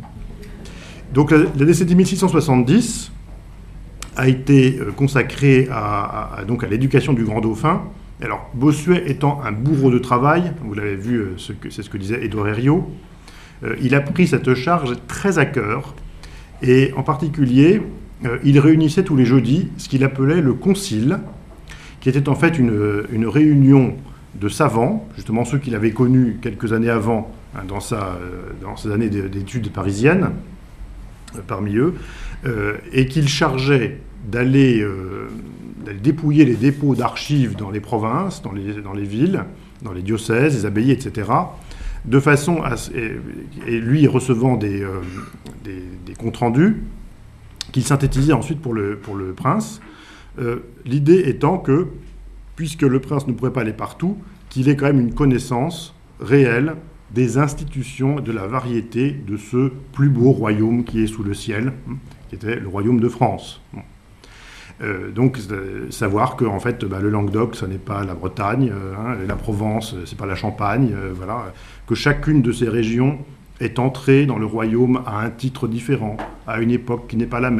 [SPEAKER 2] Donc, la, la décennie mille six cent soixante-dix a été euh, consacrée à, à, à, donc à l'éducation du Grand Dauphin. Alors, Bossuet étant un bourreau de travail, vous l'avez vu, euh, ce que, c'est ce que disait Édouard Herriot, euh, il a pris cette charge très à cœur, et en particulier, euh, il réunissait tous les jeudis ce qu'il appelait le concile, qui était en fait une, une réunion de savants, justement ceux qu'il avait connus quelques années avant, hein, dans, sa, dans ses années d'études parisiennes, euh, parmi eux, euh, et qu'il chargeait d'aller, euh, d'aller dépouiller les dépôts d'archives dans les provinces, dans les, dans les villes, dans les diocèses, les abbayes, et cetera, de façon à... Et, et lui recevant des, euh, des, des comptes rendus, qu'il synthétisait ensuite pour le, pour le prince, euh, l'idée étant que, puisque le prince ne pourrait pas aller partout, qu'il ait quand même une connaissance réelle des institutions, de la variété de ce plus beau royaume qui est sous le ciel, qui était le royaume de France. Euh, donc, euh, savoir que en fait, bah, le Languedoc, ce n'est pas la Bretagne, euh, hein, la Provence, ce n'est pas la Champagne, euh, voilà, que chacune de ces régions est entrée dans le royaume à un titre différent, à une époque qui n'est pas la même,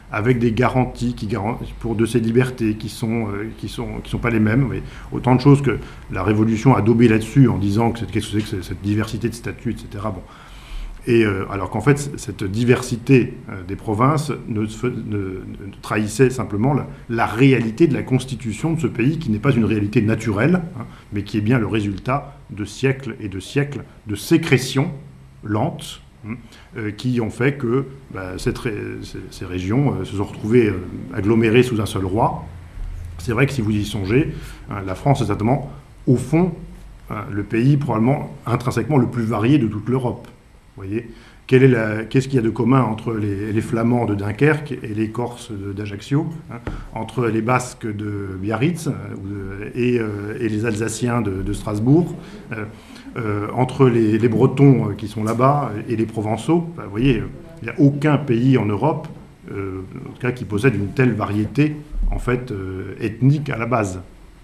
[SPEAKER 2] avec des garanties qui garantissent pour de ces libertés qui sont euh, qui sont qui sont pas les mêmes. Mais autant de choses que la Révolution a daubé là-dessus en disant que c'est, qu'est-ce que c'est que cette diversité de statuts, et cetera. Bon. Et euh, alors qu'en fait, cette diversité euh, des provinces ne, ne, ne trahissait simplement la, la réalité de la constitution de ce pays, qui n'est pas une réalité naturelle, hein, mais qui est bien le résultat de siècles et de siècles de sécrétions lentes, hein, euh, qui ont fait que bah, cette, ces, ces régions euh, se sont retrouvées euh, agglomérées sous un seul roi. C'est vrai que si vous y songez, hein, la France est certainement, au fond, hein, le pays probablement intrinsèquement le plus varié de toute l'Europe. Vous voyez, quelle est la, qu'est-ce qu'il y a de commun entre les, les Flamands de Dunkerque et les Corses de, d'Ajaccio, hein, entre les Basques de Biarritz euh, et, euh, et les Alsaciens de, de Strasbourg, euh, euh, entre les, les Bretons qui sont là-bas et les Provençaux. Enfin, vous voyez, il n'y a aucun pays en Europe, euh, en tout cas, qui possède une telle variété en fait euh, ethnique à la base.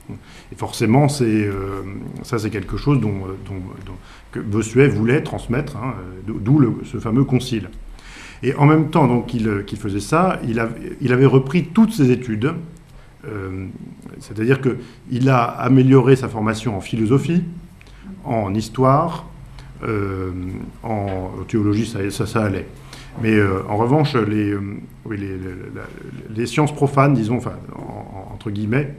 [SPEAKER 2] Et forcément, c'est, euh, ça c'est quelque chose dont, dont, dont, que Bossuet voulait transmettre, hein, d'où le, ce fameux concile. Et en même temps donc, qu'il, qu'il faisait ça, il, a, il avait repris toutes ses études, euh, c'est-à-dire qu'il a amélioré sa formation en philosophie, en histoire, euh, en théologie, ça, ça, ça allait. Mais euh, en revanche, les, euh, oui, les, les, les, les sciences profanes, disons, enfin, en, entre guillemets,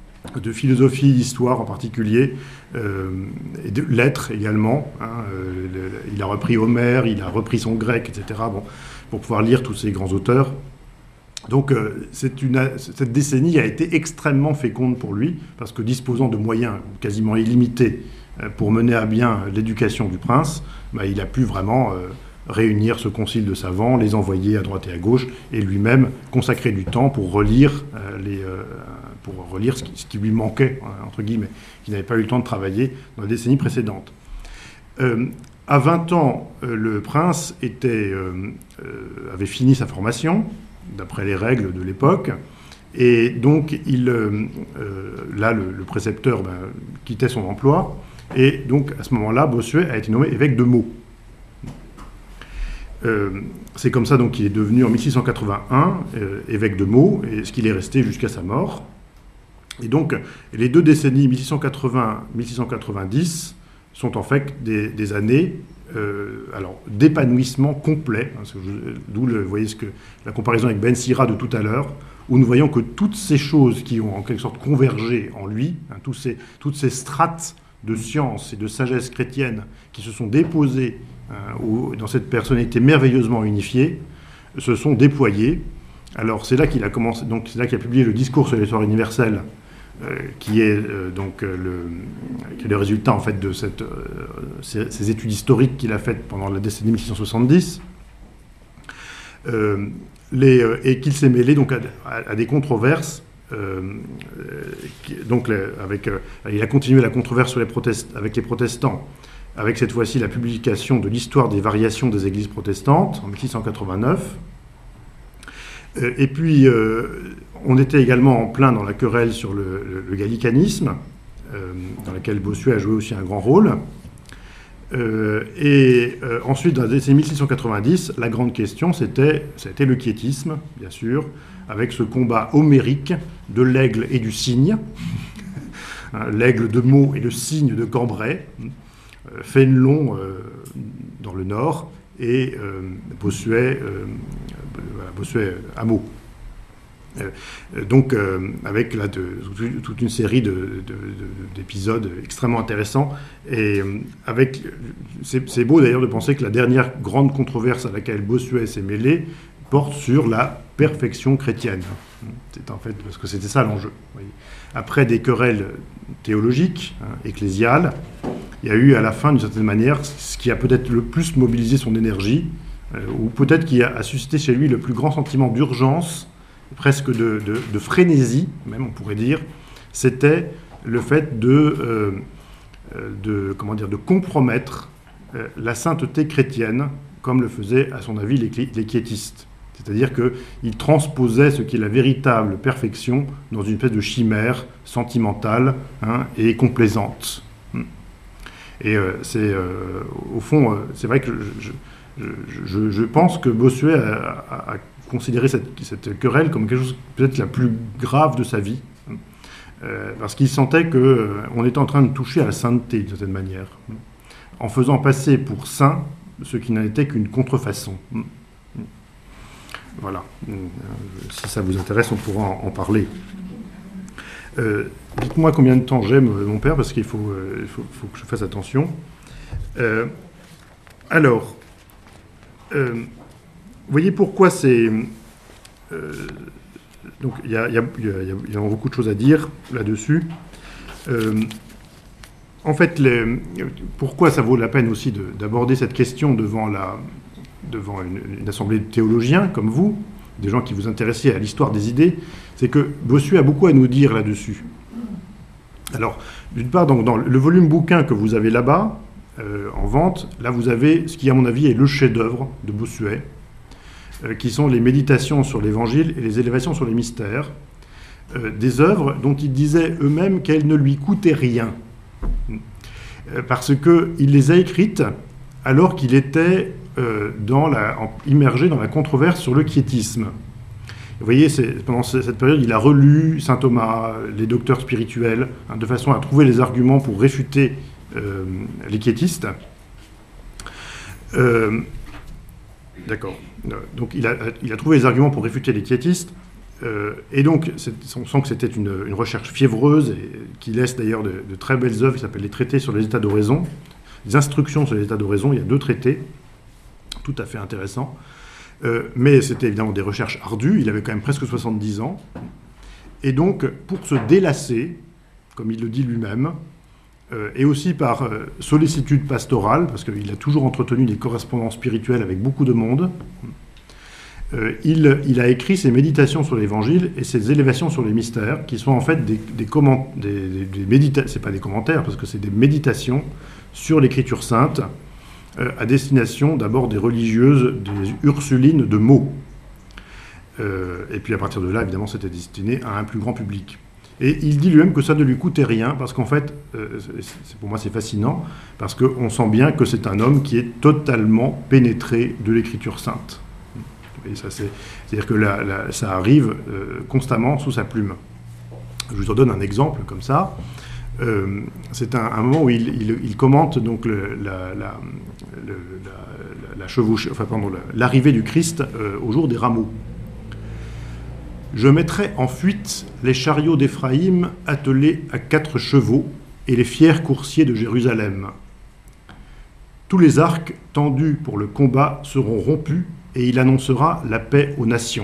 [SPEAKER 2] de philosophie, d'histoire en particulier, euh, et de lettres également. Hein, euh, le, il a repris Homère, il a repris son grec, et cetera, bon, pour pouvoir lire tous ces grands auteurs. Donc euh, c'est une, cette décennie a été extrêmement féconde pour lui, parce que disposant de moyens quasiment illimités euh, pour mener à bien l'éducation du prince, bah, il a pu vraiment euh, réunir ce concile de savants, les envoyer à droite et à gauche, et lui-même consacrer du temps pour relire euh, les... Euh, pour relire ce qui, ce qui lui manquait, entre guillemets, qui n'avait pas eu le temps de travailler dans la décennie précédente. Euh, à vingt ans, euh, le prince était, euh, euh, avait fini sa formation, d'après les règles de l'époque, et donc, il, euh, là, le, le précepteur ben, quittait son emploi, et donc, à ce moment-là, Bossuet a été nommé évêque de Meaux. Euh, c'est comme ça donc, qu'il est devenu, en mille six cent quatre-vingt-un, euh, évêque de Meaux, et ce qu'il est resté jusqu'à sa mort. Et donc, les deux décennies mille six cent quatre-vingts mille six cent quatre-vingt-dix sont en fait des, des années euh, alors, d'épanouissement complet. Hein, d'où le, vous voyez ce que, la comparaison avec Ben Sira de tout à l'heure, où nous voyons que toutes ces choses qui ont en quelque sorte convergé en lui, hein, tous ces, toutes ces strates de science et de sagesse chrétienne qui se sont déposées hein, où, dans cette personnalité merveilleusement unifiée, se sont déployées. Alors c'est là qu'il a commencé, donc c'est là qu'il a publié le Discours sur l'histoire universelle, euh, qui est euh, donc euh, le, qui est le résultat en fait de cette, euh, ces, ces études historiques qu'il a faites pendant la décennie mille six cent soixante-dix, euh, les, euh, et qu'il s'est mêlé donc à, à, à des controverses. Euh, qui, donc les, avec, euh, il a continué la controverse sur les protest- avec les protestants, avec cette fois-ci la publication de l'histoire des variations des églises protestantes en mille six cent quatre-vingt-neuf. Et puis, euh, on était également en plein dans la querelle sur le, le, le gallicanisme, euh, dans laquelle Bossuet a joué aussi un grand rôle. Euh, et euh, ensuite, dans la décennie mille six cent quatre-vingt-dix, la grande question, c'était, c'était le quiétisme, bien sûr, avec ce combat homérique de l'aigle et du cygne, l'aigle de Meaux et le cygne de Cambrai, euh, Fénelon euh, dans le nord, et euh, Bossuet, euh, Bossuet à Meaux. Euh, donc, euh, avec là, de, toute une série de, de, de, d'épisodes extrêmement intéressants. Et euh, avec, c'est, c'est beau d'ailleurs de penser que la dernière grande controverse à laquelle Bossuet s'est mêlé porte sur la perfection chrétienne. C'est en fait, parce que c'était ça l'enjeu. Vous voyez. Après des querelles théologiques, hein, ecclésiales, il y a eu à la fin, d'une certaine manière, ce qui a peut-être le plus mobilisé son énergie, euh, ou peut-être qui a, a suscité chez lui le plus grand sentiment d'urgence, presque de, de, de frénésie, même on pourrait dire, c'était le fait de, euh, de, comment dire, de compromettre euh, la sainteté chrétienne, comme le faisaient, à son avis, les, les quiétistes. C'est-à-dire qu'il transposait ce qui est la véritable perfection dans une espèce de chimère sentimentale hein, et complaisante. Et euh, c'est, euh, au fond, euh, c'est vrai que je, je, je, je pense que Bossuet a, a, a considéré cette, cette querelle comme quelque chose peut-être la plus grave de sa vie, euh, parce qu'il sentait qu'on euh, était en train de toucher à la sainteté, d'une certaine manière, en faisant passer pour saint ce qui n'en était qu'une contrefaçon. Voilà. Si ça vous intéresse, on pourra en, en parler. Euh, dites-moi combien de temps j'ai, mon père, parce qu'il faut, euh, il faut, faut que je fasse attention. Euh, alors, euh, vous voyez pourquoi c'est... Euh, donc, il y, y, y, y, y a beaucoup de choses à dire là-dessus. Euh, en fait, les, pourquoi ça vaut la peine aussi de, d'aborder cette question devant, la, devant une, une assemblée de théologiens comme vous, des gens qui vous intéressez à l'histoire des idées, c'est que Bossuet a beaucoup à nous dire là-dessus. Alors, d'une part, donc, dans le volume bouquin que vous avez là-bas, euh, en vente, là vous avez ce qui, à mon avis, est le chef-d'œuvre de Bossuet, euh, qui sont les méditations sur l'Évangile et les élévations sur les mystères, euh, des œuvres dont il disait eux-mêmes qu'elles ne lui coûtaient rien, euh, parce qu'il les a écrites alors qu'il était euh, dans la, en, immergé dans la controverse sur le quiétisme. Vous voyez, c'est, pendant cette période, il a relu saint Thomas, les docteurs spirituels, hein, de façon à trouver les arguments pour réfuter euh, les quiétistes. Euh, D'accord. Donc, il a, il a trouvé les arguments pour réfuter les quiétistes. Euh, et donc, on sent que c'était une, une recherche fiévreuse, et, qui laisse d'ailleurs de, de très belles œuvres qui s'appellent les traités sur les états d'oraison, les instructions sur les états d'oraison. Il y a deux traités, tout à fait intéressants. Euh, mais c'était évidemment des recherches ardues, il avait quand même presque soixante-dix ans. Et donc, pour se délasser, comme il le dit lui-même, euh, et aussi par euh, sollicitude pastorale, parce qu'il a toujours entretenu des correspondances spirituelles avec beaucoup de monde, euh, il, il a écrit ses méditations sur l'Évangile et ses élévations sur les mystères, qui sont en fait des, des commentaires, des, des, des médita- c'est pas des commentaires, parce que c'est des méditations sur l'Écriture sainte, euh, à destination d'abord des religieuses, des Ursulines de Meaux. Euh, et puis à partir de là, évidemment, c'était destiné à un plus grand public. Et il dit lui-même que ça ne lui coûtait rien, parce qu'en fait, euh, c'est, pour moi c'est fascinant, parce qu'on sent bien que c'est un homme qui est totalement pénétré de l'Écriture sainte. Et ça, c'est, c'est-à-dire que la, la, ça arrive euh, constamment sous sa plume. Je vous en donne un exemple comme ça. Euh, c'est un, un moment où il, il, il commente donc le, la, la, le, la, la chevauche, enfin, pardon, la, l'arrivée du Christ euh, au jour des rameaux. Je mettrai en fuite les chariots d'Éphraïm attelés à quatre chevaux et les fiers coursiers de Jérusalem. Tous les arcs tendus pour le combat seront rompus et il annoncera la paix aux nations.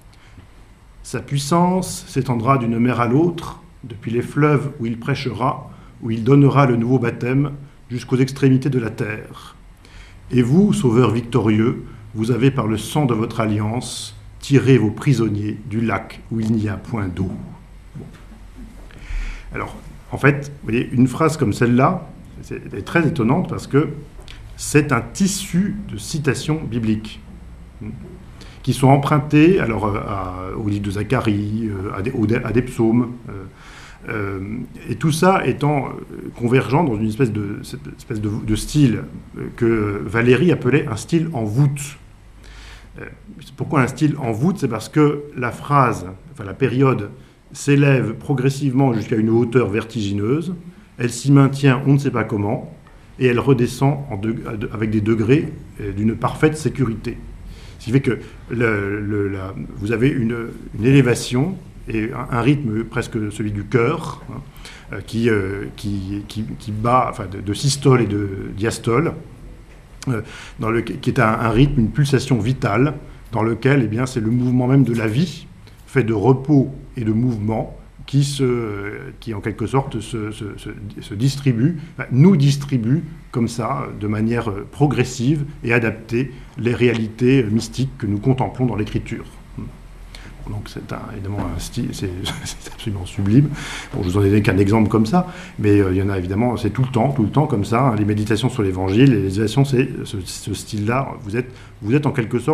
[SPEAKER 2] Sa puissance s'étendra d'une mer à l'autre, depuis les fleuves où il prêchera, où il donnera le nouveau baptême, jusqu'aux extrémités de la terre. Et vous, sauveurs victorieux, vous avez par le sang de votre alliance tiré vos prisonniers du lac où il n'y a point d'eau. Bon. Alors, en fait, vous voyez, une phrase comme celle-là, c'est, est très étonnante parce que c'est un tissu de citations bibliques qui sont empruntées alors, à, au livre de Zacharie, à des, à des psaumes, euh, euh, et tout ça étant convergent dans une espèce de, cette espèce de, de style que Valéry appelait un style en voûte. Pourquoi un style en voûte ? C'est parce que la phrase, enfin la période, s'élève progressivement jusqu'à une hauteur vertigineuse, elle s'y maintient on ne sait pas comment, et elle redescend en de, avec des degrés d'une parfaite sécurité. Ce qui fait que le, le, la, vous avez une, une élévation et un, un rythme presque celui du cœur, hein, qui, euh, qui, qui, qui bat, enfin de, de systole et de diastole, euh, dans le, qui est un, un rythme, une pulsation vitale, dans lequel eh bien, c'est le mouvement même de la vie, fait de repos et de mouvement, qui, se, qui en quelque sorte se, se, se, se distribue, enfin, nous distribue comme ça, de manière progressive et adaptée, les réalités mystiques que nous contemplons dans l'Écriture. Donc c'est un, évidemment un style, c'est, c'est absolument sublime. Bon, je vous en ai donné qu'un exemple comme ça, mais euh, il y en a évidemment, c'est tout le temps, tout le temps comme ça. Hein, les méditations sur l'Évangile, les évasions, c'est ce, ce style-là. Vous êtes, vous êtes en quelque sorte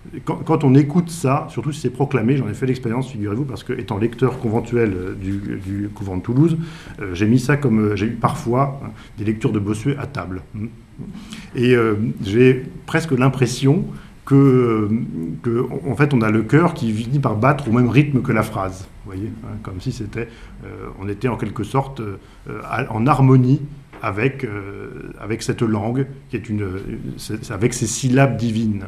[SPEAKER 2] quand, quand on écoute ça, surtout si c'est proclamé, j'en ai fait l'expérience, figurez-vous, parce que étant lecteur conventuel du, du couvent de Toulouse, euh, j'ai mis ça comme, euh, j'ai eu parfois hein, des lectures de Bossuet à table. Et euh, j'ai presque l'impression que, que, en fait, on a le cœur qui finit par battre au même rythme que la phrase. Vous voyez, hein, comme si c'était, euh, on était en quelque sorte euh, en harmonie avec, euh, avec cette langue, qui est une, c'est, avec ces syllabes divines.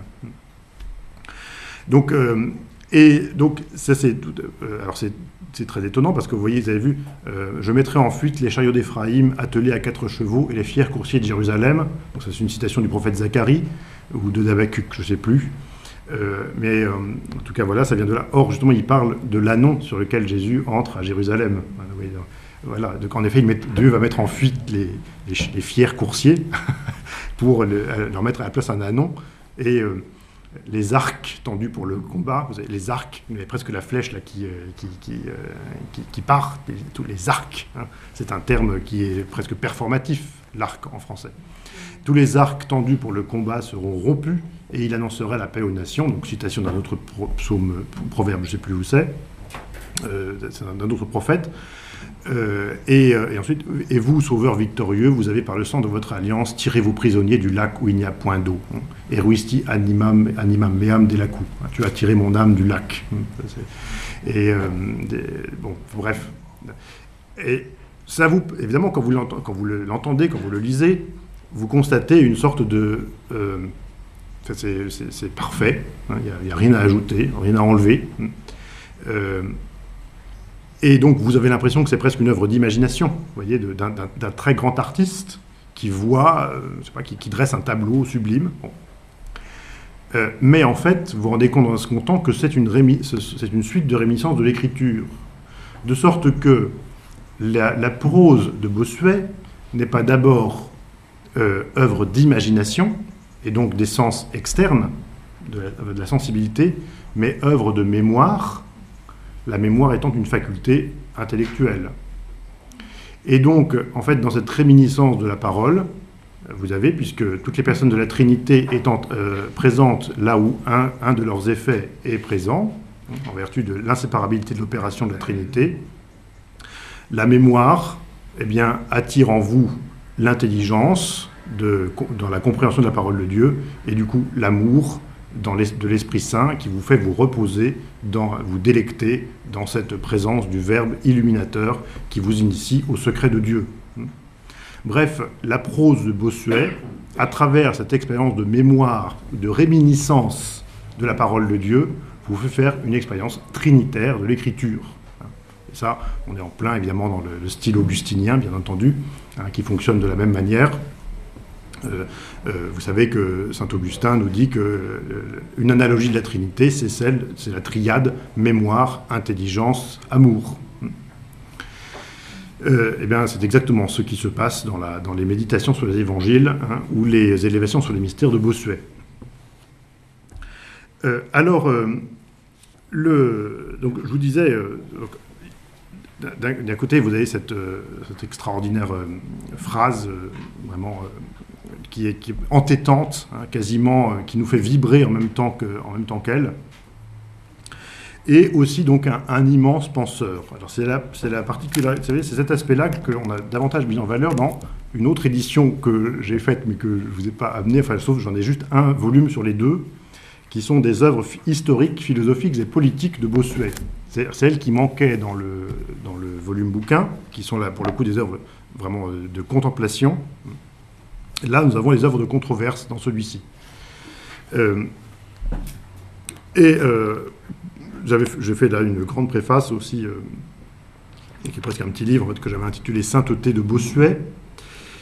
[SPEAKER 2] Donc, euh, et donc, ça c'est, euh, alors c'est, c'est très étonnant parce que vous voyez, vous avez vu, euh, je mettrai en fuite les chariots d'Éphraïm attelés à quatre chevaux et les fiers coursiers de Jérusalem. Donc ça c'est une citation du prophète Zacharie ou de Habakkuk, je ne sais plus. Euh, mais euh, en tout cas voilà, ça vient de là. Or justement, il parle de l'ânon sur lequel Jésus entre à Jérusalem. Voilà, donc en effet, il met, Dieu va mettre en fuite les, les, les fiers coursiers pour le, leur mettre à la place un ânon et euh, les arcs tendus pour le combat. Vous avez les arcs, vous avez presque la flèche là qui, euh, qui, qui, euh, qui, qui part, les, tous les arcs. Hein. C'est un terme qui est presque performatif, l'arc en français. Tous les arcs tendus pour le combat seront rompus et il annoncerait la paix aux nations. Donc citation d'un autre pro, psaume, proverbe, je ne sais plus où c'est, euh, c'est d'un autre prophète. Euh, et, euh, et ensuite, et vous, sauveurs victorieux, vous avez par le sang de votre alliance tiré vos prisonniers du lac où il n'y a point d'eau. Eruisti animam, animam meam delacou. Tu as tiré mon âme du lac. Et euh, des, bon, bref. Et ça vous, évidemment, quand vous l'entendez, quand vous l'entendez, quand vous le lisez, vous constatez une sorte de, euh, c'est, c'est, c'est parfait. Il n'y a, a rien à ajouter, rien à enlever. Euh, Et donc, vous avez l'impression que c'est presque une œuvre d'imagination, vous voyez, de, d'un, d'un, d'un très grand artiste qui voit, euh, je sais pas, qui, qui dresse un tableau sublime. Bon. Euh, mais en fait, vous vous rendez compte dans un second temps que c'est une, rémi- c'est une suite de réminiscences de l'écriture. De sorte que la, la prose de Bossuet n'est pas d'abord euh, œuvre d'imagination, et donc des sens externes, de la, de la sensibilité, mais œuvre de mémoire, la mémoire étant une faculté intellectuelle. Et donc, en fait, dans cette réminiscence de la parole, vous avez, puisque toutes les personnes de la Trinité étant euh, présentes là où un, un de leurs effets est présent, en vertu de l'inséparabilité de l'opération de la Trinité, la mémoire, eh bien, attire en vous l'intelligence de, dans la compréhension de la parole de Dieu, et du coup, l'amour dans les, de l'Esprit Saint qui vous fait vous reposer, dans, vous délecter dans cette présence du Verbe illuminateur qui vous initie au secret de Dieu. Bref, la prose de Bossuet, à travers cette expérience de mémoire, de réminiscence de la parole de Dieu, vous fait faire une expérience trinitaire de l'écriture. Et ça, on est en plein évidemment dans le, le style augustinien, bien entendu, hein, qui fonctionne de la même manière. Euh, euh, vous savez que saint Augustin nous dit qu'une euh, analogie de la Trinité, c'est celle, c'est la triade mémoire, intelligence, amour. Euh, eh bien, c'est exactement ce qui se passe dans, la, dans les méditations sur les évangiles, hein, ou les élévations sur les mystères de Bossuet. Euh, alors, euh, le, donc, je vous disais, euh, donc, d'un, d'un côté, vous avez cette, euh, cette extraordinaire euh, phrase, euh, vraiment, euh, qui, est, qui est entêtante, hein, quasiment, euh, qui nous fait vibrer en même temps, que, en même temps qu'elle. Et aussi donc un, un immense penseur. Alors c'est la, c'est la particularité, vous savez, c'est cet aspect-là qu'on a davantage mis en valeur dans une autre édition que j'ai faite, mais que je ne vous ai pas amenée, enfin, sauf que j'en ai juste un volume sur les deux, qui sont des œuvres historiques, philosophiques et politiques de Bossuet. C'est celles qui manquaient dans le, dans le volume bouquin, qui sont là pour le coup des œuvres vraiment de contemplation. Là, nous avons les œuvres de controverse dans celui-ci. Euh, et... Euh, J'avais, j'ai fait là une grande préface aussi, euh, qui est presque un petit livre en fait, que j'avais intitulé « Sainteté de Bossuet euh, ».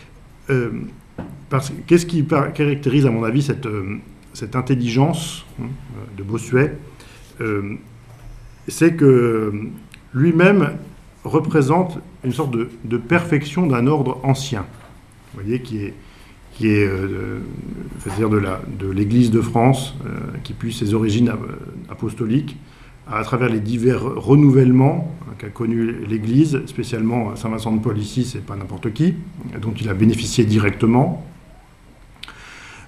[SPEAKER 2] Qu'est-ce qui par, caractérise, à mon avis, cette, euh, cette intelligence hein, de Bossuet euh, c'est que lui-même représente une sorte de, de perfection d'un ordre ancien, vous voyez, qui est, qui est euh, c'est-à-dire de, la, de l'Église de France, euh, qui puise ses origines apostoliques, à travers les divers renouvellements qu'a connu l'Église, spécialement Saint Vincent de Paul ici, c'est pas n'importe qui, dont il a bénéficié directement,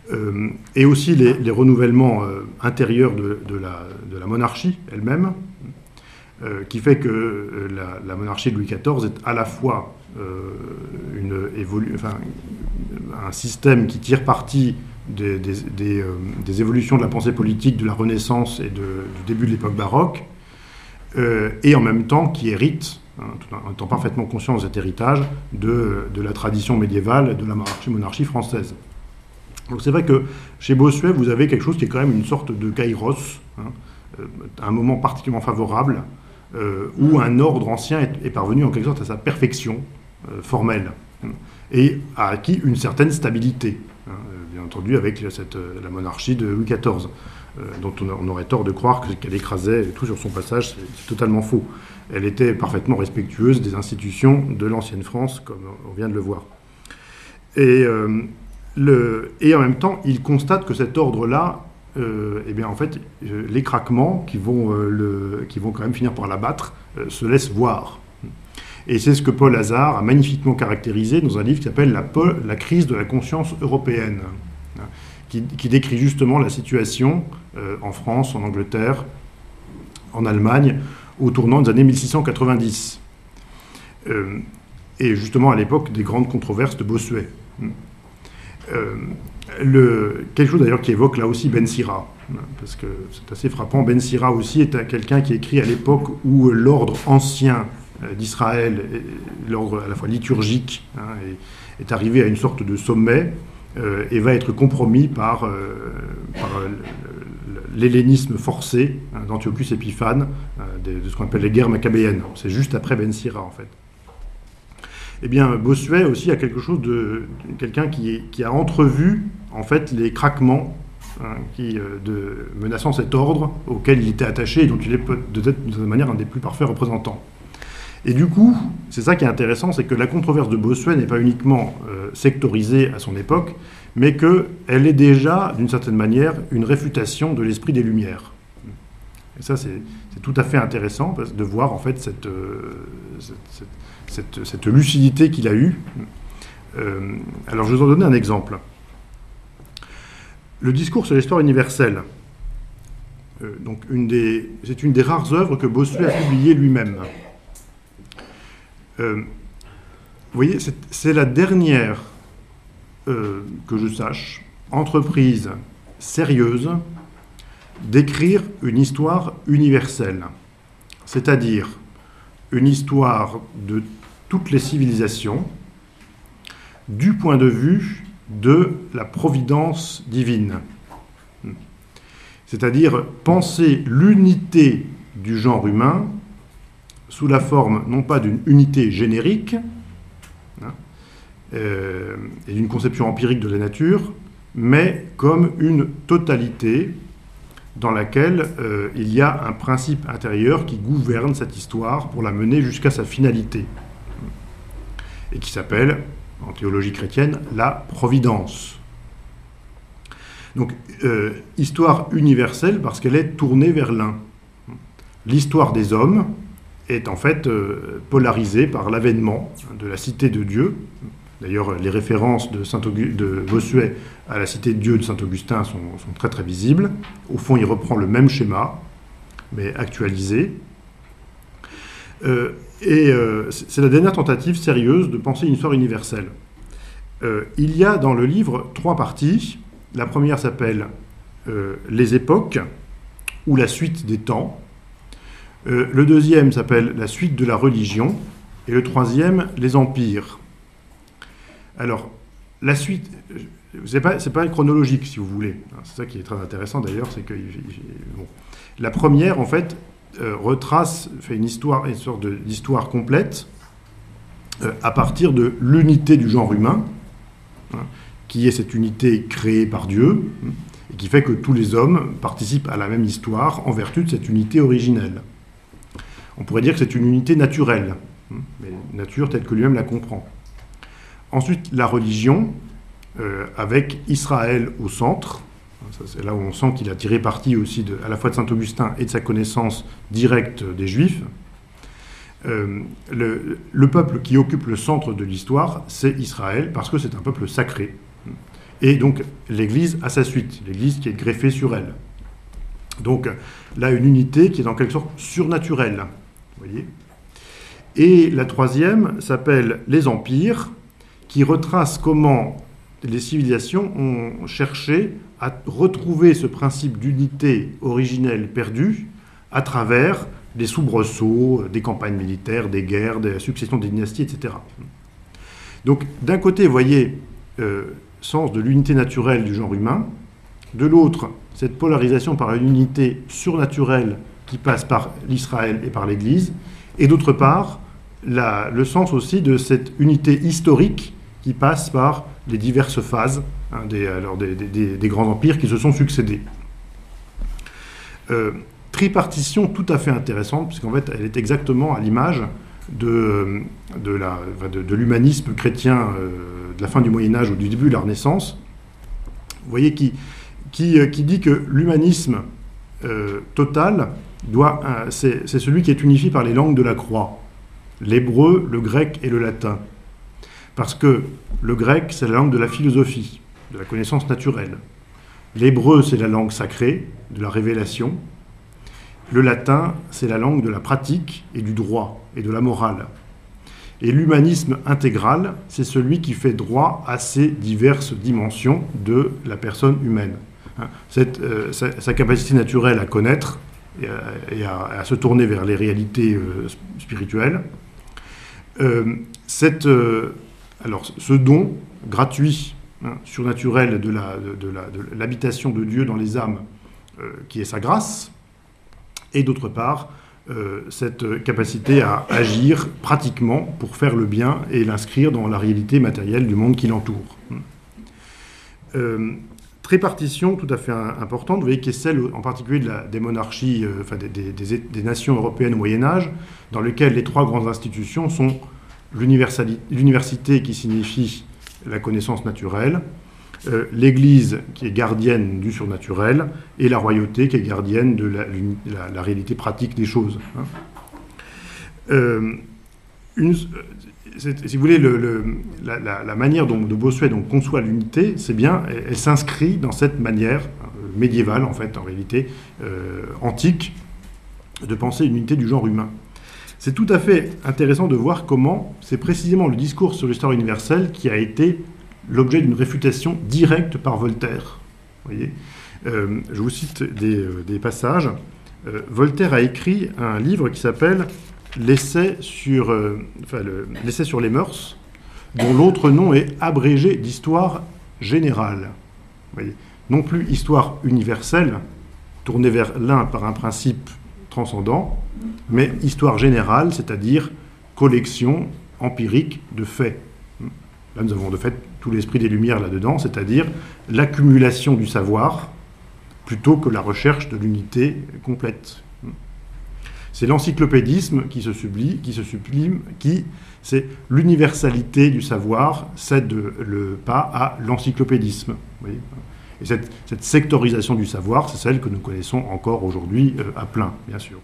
[SPEAKER 2] euh, et aussi les, les renouvellements euh, intérieurs de, de, la, de la monarchie elle-même, euh, qui fait que euh, la, la monarchie de Louis quatorze est à la fois euh, une évolu- enfin, un système qui tire parti des, des, des, euh, des évolutions de la pensée politique de la Renaissance et de, du début de l'époque baroque, euh, et en même temps qui hérite, hein, tout en étant parfaitement conscient de cet héritage, de, de la tradition médiévale de la monarchie, monarchie française. Donc c'est vrai que chez Bossuet, vous avez quelque chose qui est quand même une sorte de kairos, hein, euh, un moment particulièrement favorable, euh, où un ordre ancien est, est parvenu en quelque sorte à sa perfection euh, formelle, hein, et a acquis une certaine stabilité, hein, bien entendu avec cette, la monarchie de Louis quatorze, euh, dont on, on aurait tort de croire qu'elle écrasait tout sur son passage, c'est, c'est totalement faux. Elle était parfaitement respectueuse des institutions de l'ancienne France, comme on vient de le voir. Et... Euh, Le, et en même temps, il constate que cet ordre-là, euh, eh bien, en fait, euh, les craquements qui vont, euh, le, qui vont quand même finir par l'abattre euh, se laissent voir. Et c'est ce que Paul Hazard a magnifiquement caractérisé dans un livre qui s'appelle la, la crise de la conscience européenne, hein, qui, qui décrit justement la situation euh, en France, en Angleterre, en Allemagne, au tournant des années mille six cent quatre-vingt-dix. Euh, et justement à l'époque des grandes controverses de Bossuet. Euh, le, quelque chose d'ailleurs qui évoque là aussi Ben Sira, parce que c'est assez frappant. Ben Sira aussi est quelqu'un qui écrit à l'époque où l'ordre ancien d'Israël, l'ordre à la fois liturgique, hein, est, est arrivé à une sorte de sommet euh, et va être compromis par, euh, par l'hellénisme forcé, hein, d'Antiochus Épiphane, euh, de, de ce qu'on appelle les guerres maccabéennes. C'est juste après Ben Sira en fait. Eh bien, Bossuet aussi a quelque chose de, de quelqu'un qui, qui a entrevu en fait les craquements, hein, qui, de, menaçant cet ordre auquel il était attaché et dont il est peut-être d'une certaine manière un des plus parfaits représentants. Et du coup, c'est ça qui est intéressant, c'est que la controverse de Bossuet n'est pas uniquement euh, sectorisée à son époque, mais qu'elle est déjà, d'une certaine manière, une réfutation de l'esprit des Lumières. Et ça, c'est, c'est tout à fait intéressant de voir en fait cette, euh, cette, cette Cette, cette lucidité qu'il a eue. Euh, alors, je vais vous en donner un exemple. Le discours sur l'histoire universelle, euh, donc une des, c'est une des rares œuvres que Bossuet a publiées lui-même. Euh, vous voyez, c'est, c'est la dernière, euh, que je sache, entreprise sérieuse d'écrire une histoire universelle, c'est-à-dire une histoire de toutes les civilisations du point de vue de la providence divine. C'est-à-dire penser l'unité du genre humain sous la forme non pas d'une unité générique, hein, euh, et d'une conception empirique de la nature, mais comme une totalité dans laquelle euh, il y a un principe intérieur qui gouverne cette histoire pour la mener jusqu'à sa finalité, et qui s'appelle, en théologie chrétienne, la providence. Donc, euh, histoire universelle parce qu'elle est tournée vers l'un. L'histoire des hommes est en fait euh, polarisée par l'avènement de la cité de Dieu. D'ailleurs, les références de, Saint Auguste, de Bossuet à la cité de Dieu de Saint-Augustin sont, sont très très visibles. Au fond, il reprend le même schéma, mais actualisé. Euh, et euh, c'est la dernière tentative sérieuse de penser une histoire universelle. Euh, il y a dans le livre trois parties. La première s'appelle euh, « Les époques » ou « La suite des temps ». Euh, le deuxième s'appelle « La suite de la religion » et le troisième « Les empires ». Alors, la suite, c'est pas, c'est pas chronologique, si vous voulez. C'est ça qui est très intéressant, d'ailleurs, c'est que... Bon. La première, en fait, euh, retrace, fait une histoire, une sorte de, d'histoire complète euh, à partir de l'unité du genre humain, hein, qui est cette unité créée par Dieu, hein, et qui fait que tous les hommes participent à la même histoire en vertu de cette unité originelle. On pourrait dire que c'est une unité naturelle, hein, mais nature telle que lui-même la comprend. Ensuite, la religion, euh, avec Israël au centre. Ça, c'est là où on sent qu'il a tiré parti aussi de, à la fois de Saint-Augustin et de sa connaissance directe des Juifs. Euh, le, le peuple qui occupe le centre de l'histoire, c'est Israël, parce que c'est un peuple sacré. et donc l'Église à sa suite, l'Église qui est greffée sur elle. Donc là, une unité qui est en quelque sorte surnaturelle. Vous voyez ? Et la troisième s'appelle les empires, qui retrace comment les civilisations ont cherché à retrouver ce principe d'unité originelle perdue à travers des soubresauts, des campagnes militaires, des guerres, des successions des dynasties, et cetera. Donc, d'un côté, vous voyez, euh, sens de l'unité naturelle du genre humain, de l'autre, cette polarisation par une unité surnaturelle qui passe par l'Israël et par l'Église, et d'autre part, la, le sens aussi de cette unité historique qui passe par les diverses phases hein, des, alors des, des, des grands empires qui se sont succédés. Euh, tripartition tout à fait intéressante, puisqu'en fait, elle est exactement à l'image de, de, la, de, de l'humanisme chrétien euh, de la fin du Moyen-Âge ou du début de la Renaissance. Vous voyez, qui, qui, qui dit que l'humanisme euh, total, doit, euh, c'est, c'est celui qui est unifié par les langues de la croix, l'hébreu, le grec et le latin. Parce que le grec, c'est la langue de la philosophie, de la connaissance naturelle. L'hébreu, c'est la langue sacrée, de la révélation. Le latin, c'est la langue de la pratique et du droit et de la morale. Et l'humanisme intégral, c'est celui qui fait droit à ces diverses dimensions de la personne humaine. Cette, euh, sa, sa capacité naturelle à connaître et à, et à, à se tourner vers les réalités euh, spirituelles. Euh, cette... Euh, Alors, ce don gratuit, hein, surnaturel de, la, de, la, de l'habitation de Dieu dans les âmes, euh, qui est sa grâce, et d'autre part, euh, cette capacité à agir pratiquement pour faire le bien et l'inscrire dans la réalité matérielle du monde qui l'entoure. Euh, Trépartition tout à fait importante, vous voyez, qui est celle en particulier de la, des monarchies, euh, enfin des, des, des, des nations européennes au Moyen-Âge, dans lesquelles les trois grandes institutions sont l'université qui signifie la connaissance naturelle, euh, l'Église qui est gardienne du surnaturel, et la royauté qui est gardienne de la, la, la réalité pratique des choses. Hein. Euh, une, si vous voulez, le, le, la, la, la manière dont de Bossuet donc, conçoit l'unité, c'est bien, elle, elle s'inscrit dans cette manière euh, médiévale, en fait, en réalité, euh, antique, de penser une unité du genre humain. C'est tout à fait intéressant de voir comment c'est précisément le discours sur l'histoire universelle qui a été l'objet d'une réfutation directe par Voltaire. Vous voyez, euh, je vous cite des, euh, des passages. Euh, Voltaire a écrit un livre qui s'appelle L'essai sur, euh, enfin, le, l'essai sur les mœurs, dont l'autre nom est abrégé d'histoire générale. Vous voyez, non plus histoire universelle, tournée vers l'un par un principe transcendant, mais histoire générale, c'est-à-dire collection empirique de faits. Là, nous avons de fait tout l'esprit des Lumières là-dedans, c'est-à-dire l'accumulation du savoir plutôt que la recherche de l'unité complète. C'est l'encyclopédisme qui se sublime, qui se sublime, qui, c'est l'universalité du savoir, cède le pas à l'encyclopédisme. Vous voyez ? Et cette, cette sectorisation du savoir, c'est celle que nous connaissons encore aujourd'hui euh, à plein, bien sûr.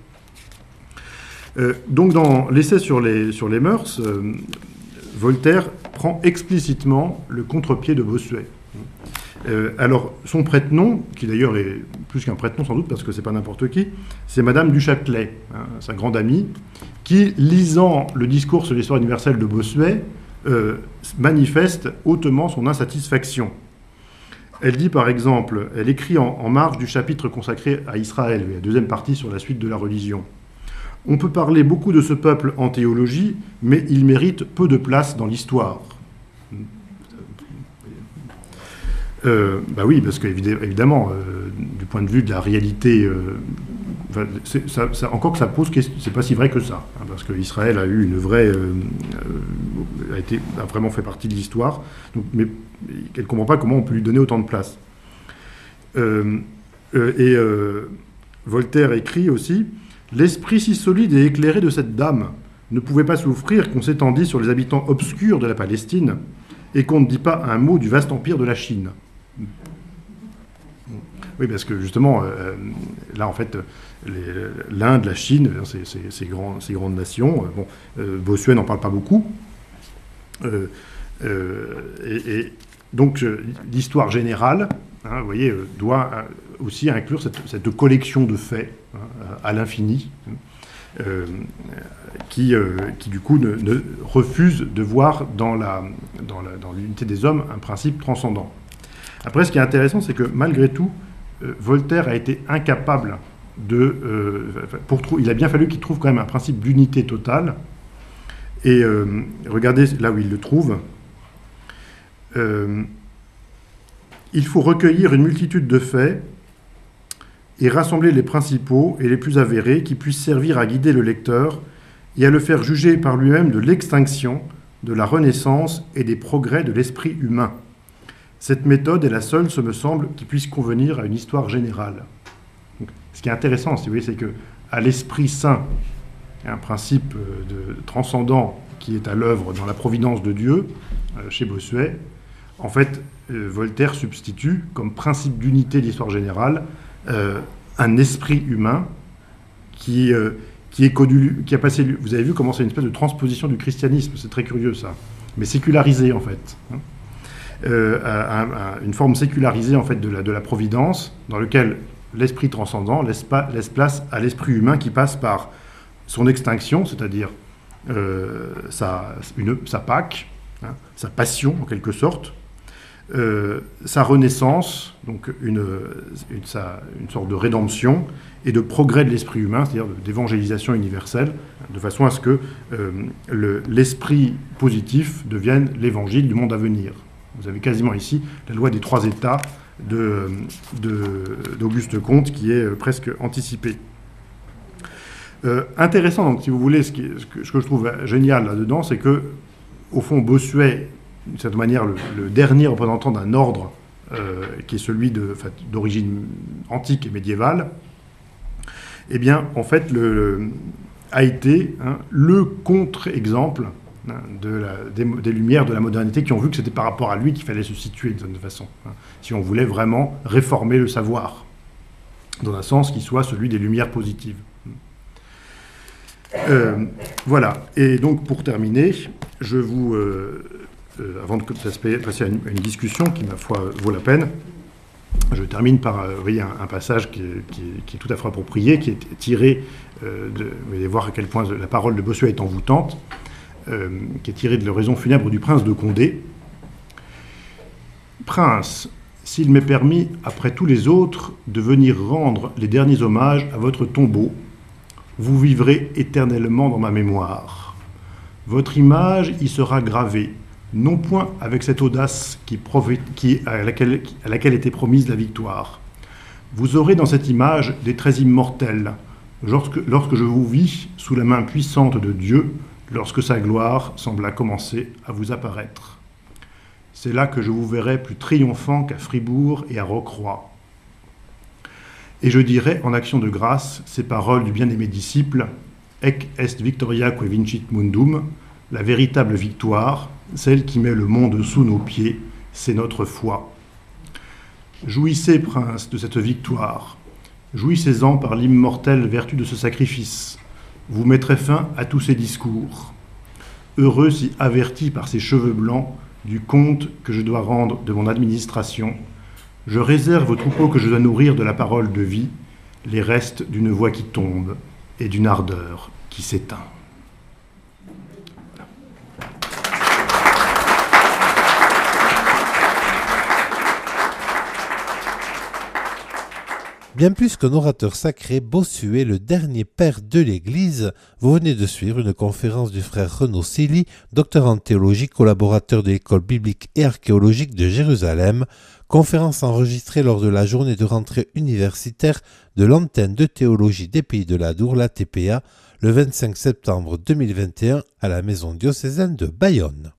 [SPEAKER 2] Euh, donc, dans l'essai sur les, sur les mœurs, euh, Voltaire prend explicitement le contre-pied de Bossuet. Euh, alors, son prête-nom, qui d'ailleurs est plus qu'un prête-nom sans doute, parce que c'est pas n'importe qui, c'est Madame du Châtelet, hein, sa grande amie, qui, lisant le discours sur l'histoire universelle de Bossuet, euh, manifeste hautement son insatisfaction. Elle dit par exemple, elle écrit en, en marge du chapitre consacré à Israël, la deuxième partie sur la suite de la religion. On peut parler beaucoup de ce peuple en théologie, mais il mérite peu de place dans l'histoire. Euh, bah oui, parce qu'évidemment, euh, du point de vue de la réalité, euh, c'est, ça, ça, encore que ça pose question, c'est pas si vrai que ça, hein, parce qu'Israël a eu une vraie, euh, euh, a été, a vraiment fait partie de l'histoire, donc, mais elle ne comprend pas comment on peut lui donner autant de place. Euh, euh, et euh, Voltaire écrit aussi « L'esprit si solide et éclairé de cette dame ne pouvait pas souffrir qu'on s'étendît sur les habitants obscurs de la Palestine et qu'on ne dit pas un mot du vaste empire de la Chine. » Oui, parce que justement, euh, là, en fait, les, l'Inde, la Chine, ces, ces, ces, grands, ces grandes nations, euh, bon, euh, Bossuet n'en parle pas beaucoup, euh, euh, et, et Donc euh, l'histoire générale, hein, vous voyez, euh, doit euh, aussi inclure cette, cette collection de faits hein, à l'infini, euh, qui, euh, qui du coup ne, ne refuse de voir dans, la, dans, la, dans l'unité des hommes un principe transcendant. Après, ce qui est intéressant, c'est que malgré tout, euh, Voltaire a été incapable de... Euh, pour trou- il a bien fallu qu'il trouve quand même un principe d'unité totale. Et euh, regardez là où il le trouve. Euh, il faut recueillir une multitude de faits et rassembler les principaux et les plus avérés qui puissent servir à guider le lecteur et à le faire juger par lui-même de l'extinction, de la renaissance et des progrès de l'esprit humain. Cette méthode est la seule, ce me semble, qui puisse convenir à une histoire générale. Donc, ce qui est intéressant, si vous voyez, c'est qu'à l'Esprit Saint, il y a un principe de, de transcendant qui est à l'œuvre dans la providence de Dieu, euh, chez Bossuet. En fait, euh, Voltaire substitue comme principe d'unité de l'histoire générale euh, un esprit humain qui, euh, qui est connu, qui a passé... Vous avez vu comment c'est une espèce de transposition du christianisme, c'est très curieux ça, mais sécularisé en fait. Hein. Euh, à, à une forme sécularisée en fait de la, de la providence, dans lequel l'esprit transcendant laisse, pas, laisse place à l'esprit humain qui passe par son extinction, c'est-à-dire euh, sa, une, sa Pâque, hein, sa passion en quelque sorte, euh, sa renaissance, donc une, une, sa, une sorte de rédemption et de progrès de l'esprit humain, c'est-à-dire d'évangélisation universelle, de façon à ce que euh, le, l'esprit positif devienne l'évangile du monde à venir. Vous avez quasiment ici la loi des trois états de, de, d'Auguste Comte qui est presque anticipée. Euh, intéressant, donc, si vous voulez, ce, qui, ce, que, ce que je trouve génial là-dedans, c'est que, au fond, Bossuet, d'une certaine manière, le, le dernier représentant d'un ordre euh, qui est celui de, enfin, d'origine antique et médiévale, eh bien, en fait, le, le, a été hein, le contre-exemple De la, des, des lumières de la modernité qui ont vu que c'était par rapport à lui qu'il fallait se situer de toute façon, hein, si on voulait vraiment réformer le savoir, dans un sens qui soit celui des lumières positives. Euh, voilà, et donc pour terminer, je vous, euh, euh, avant de passer à une, à une discussion qui, ma foi, vaut la peine, je termine par euh, vous voyez, un, un passage qui est, qui, est, qui est tout à fait approprié, qui est tiré, euh, de, vous allez voir à quel point la parole de Bossuet est envoûtante, Euh, qui est tiré de l'oraison funèbre du prince de Condé. Prince, s'il m'est permis, après tous les autres, de venir rendre les derniers hommages à votre tombeau, vous vivrez éternellement dans ma mémoire. Votre image y sera gravée, non point avec cette audace qui provi- qui, à, laquelle, à laquelle était promise la victoire. Vous aurez dans cette image des traits immortels, lorsque, lorsque je vous vis sous la main puissante de Dieu, lorsque sa gloire sembla commencer à vous apparaître. C'est là que je vous verrai plus triomphant qu'à Fribourg et à Rocroi. Et je dirai en action de grâce ces paroles du bien-aimé disciple « Ec est victoriaque vincit mundum », la véritable victoire, celle qui met le monde sous nos pieds, c'est notre foi. Jouissez, prince, de cette victoire. Jouissez-en par l'immortelle vertu de ce sacrifice. Vous mettrez fin à tous ces discours. Heureux si averti par ces cheveux blancs du compte que je dois rendre de mon administration, je réserve au troupeau que je dois nourrir de la parole de vie les restes d'une voix qui tombe et d'une ardeur qui s'éteint.
[SPEAKER 1] Bien plus qu'un orateur sacré, Bossuet, le dernier père de l'Église, vous venez de suivre une conférence du frère Renaud Silly, docteur en théologie, collaborateur de l'école biblique et archéologique de Jérusalem, conférence enregistrée lors de la journée de rentrée universitaire de l'antenne de théologie des Pays de l'Adour, la T P A, le vingt-cinq septembre deux mille vingt et un à la maison diocésaine de Bayonne.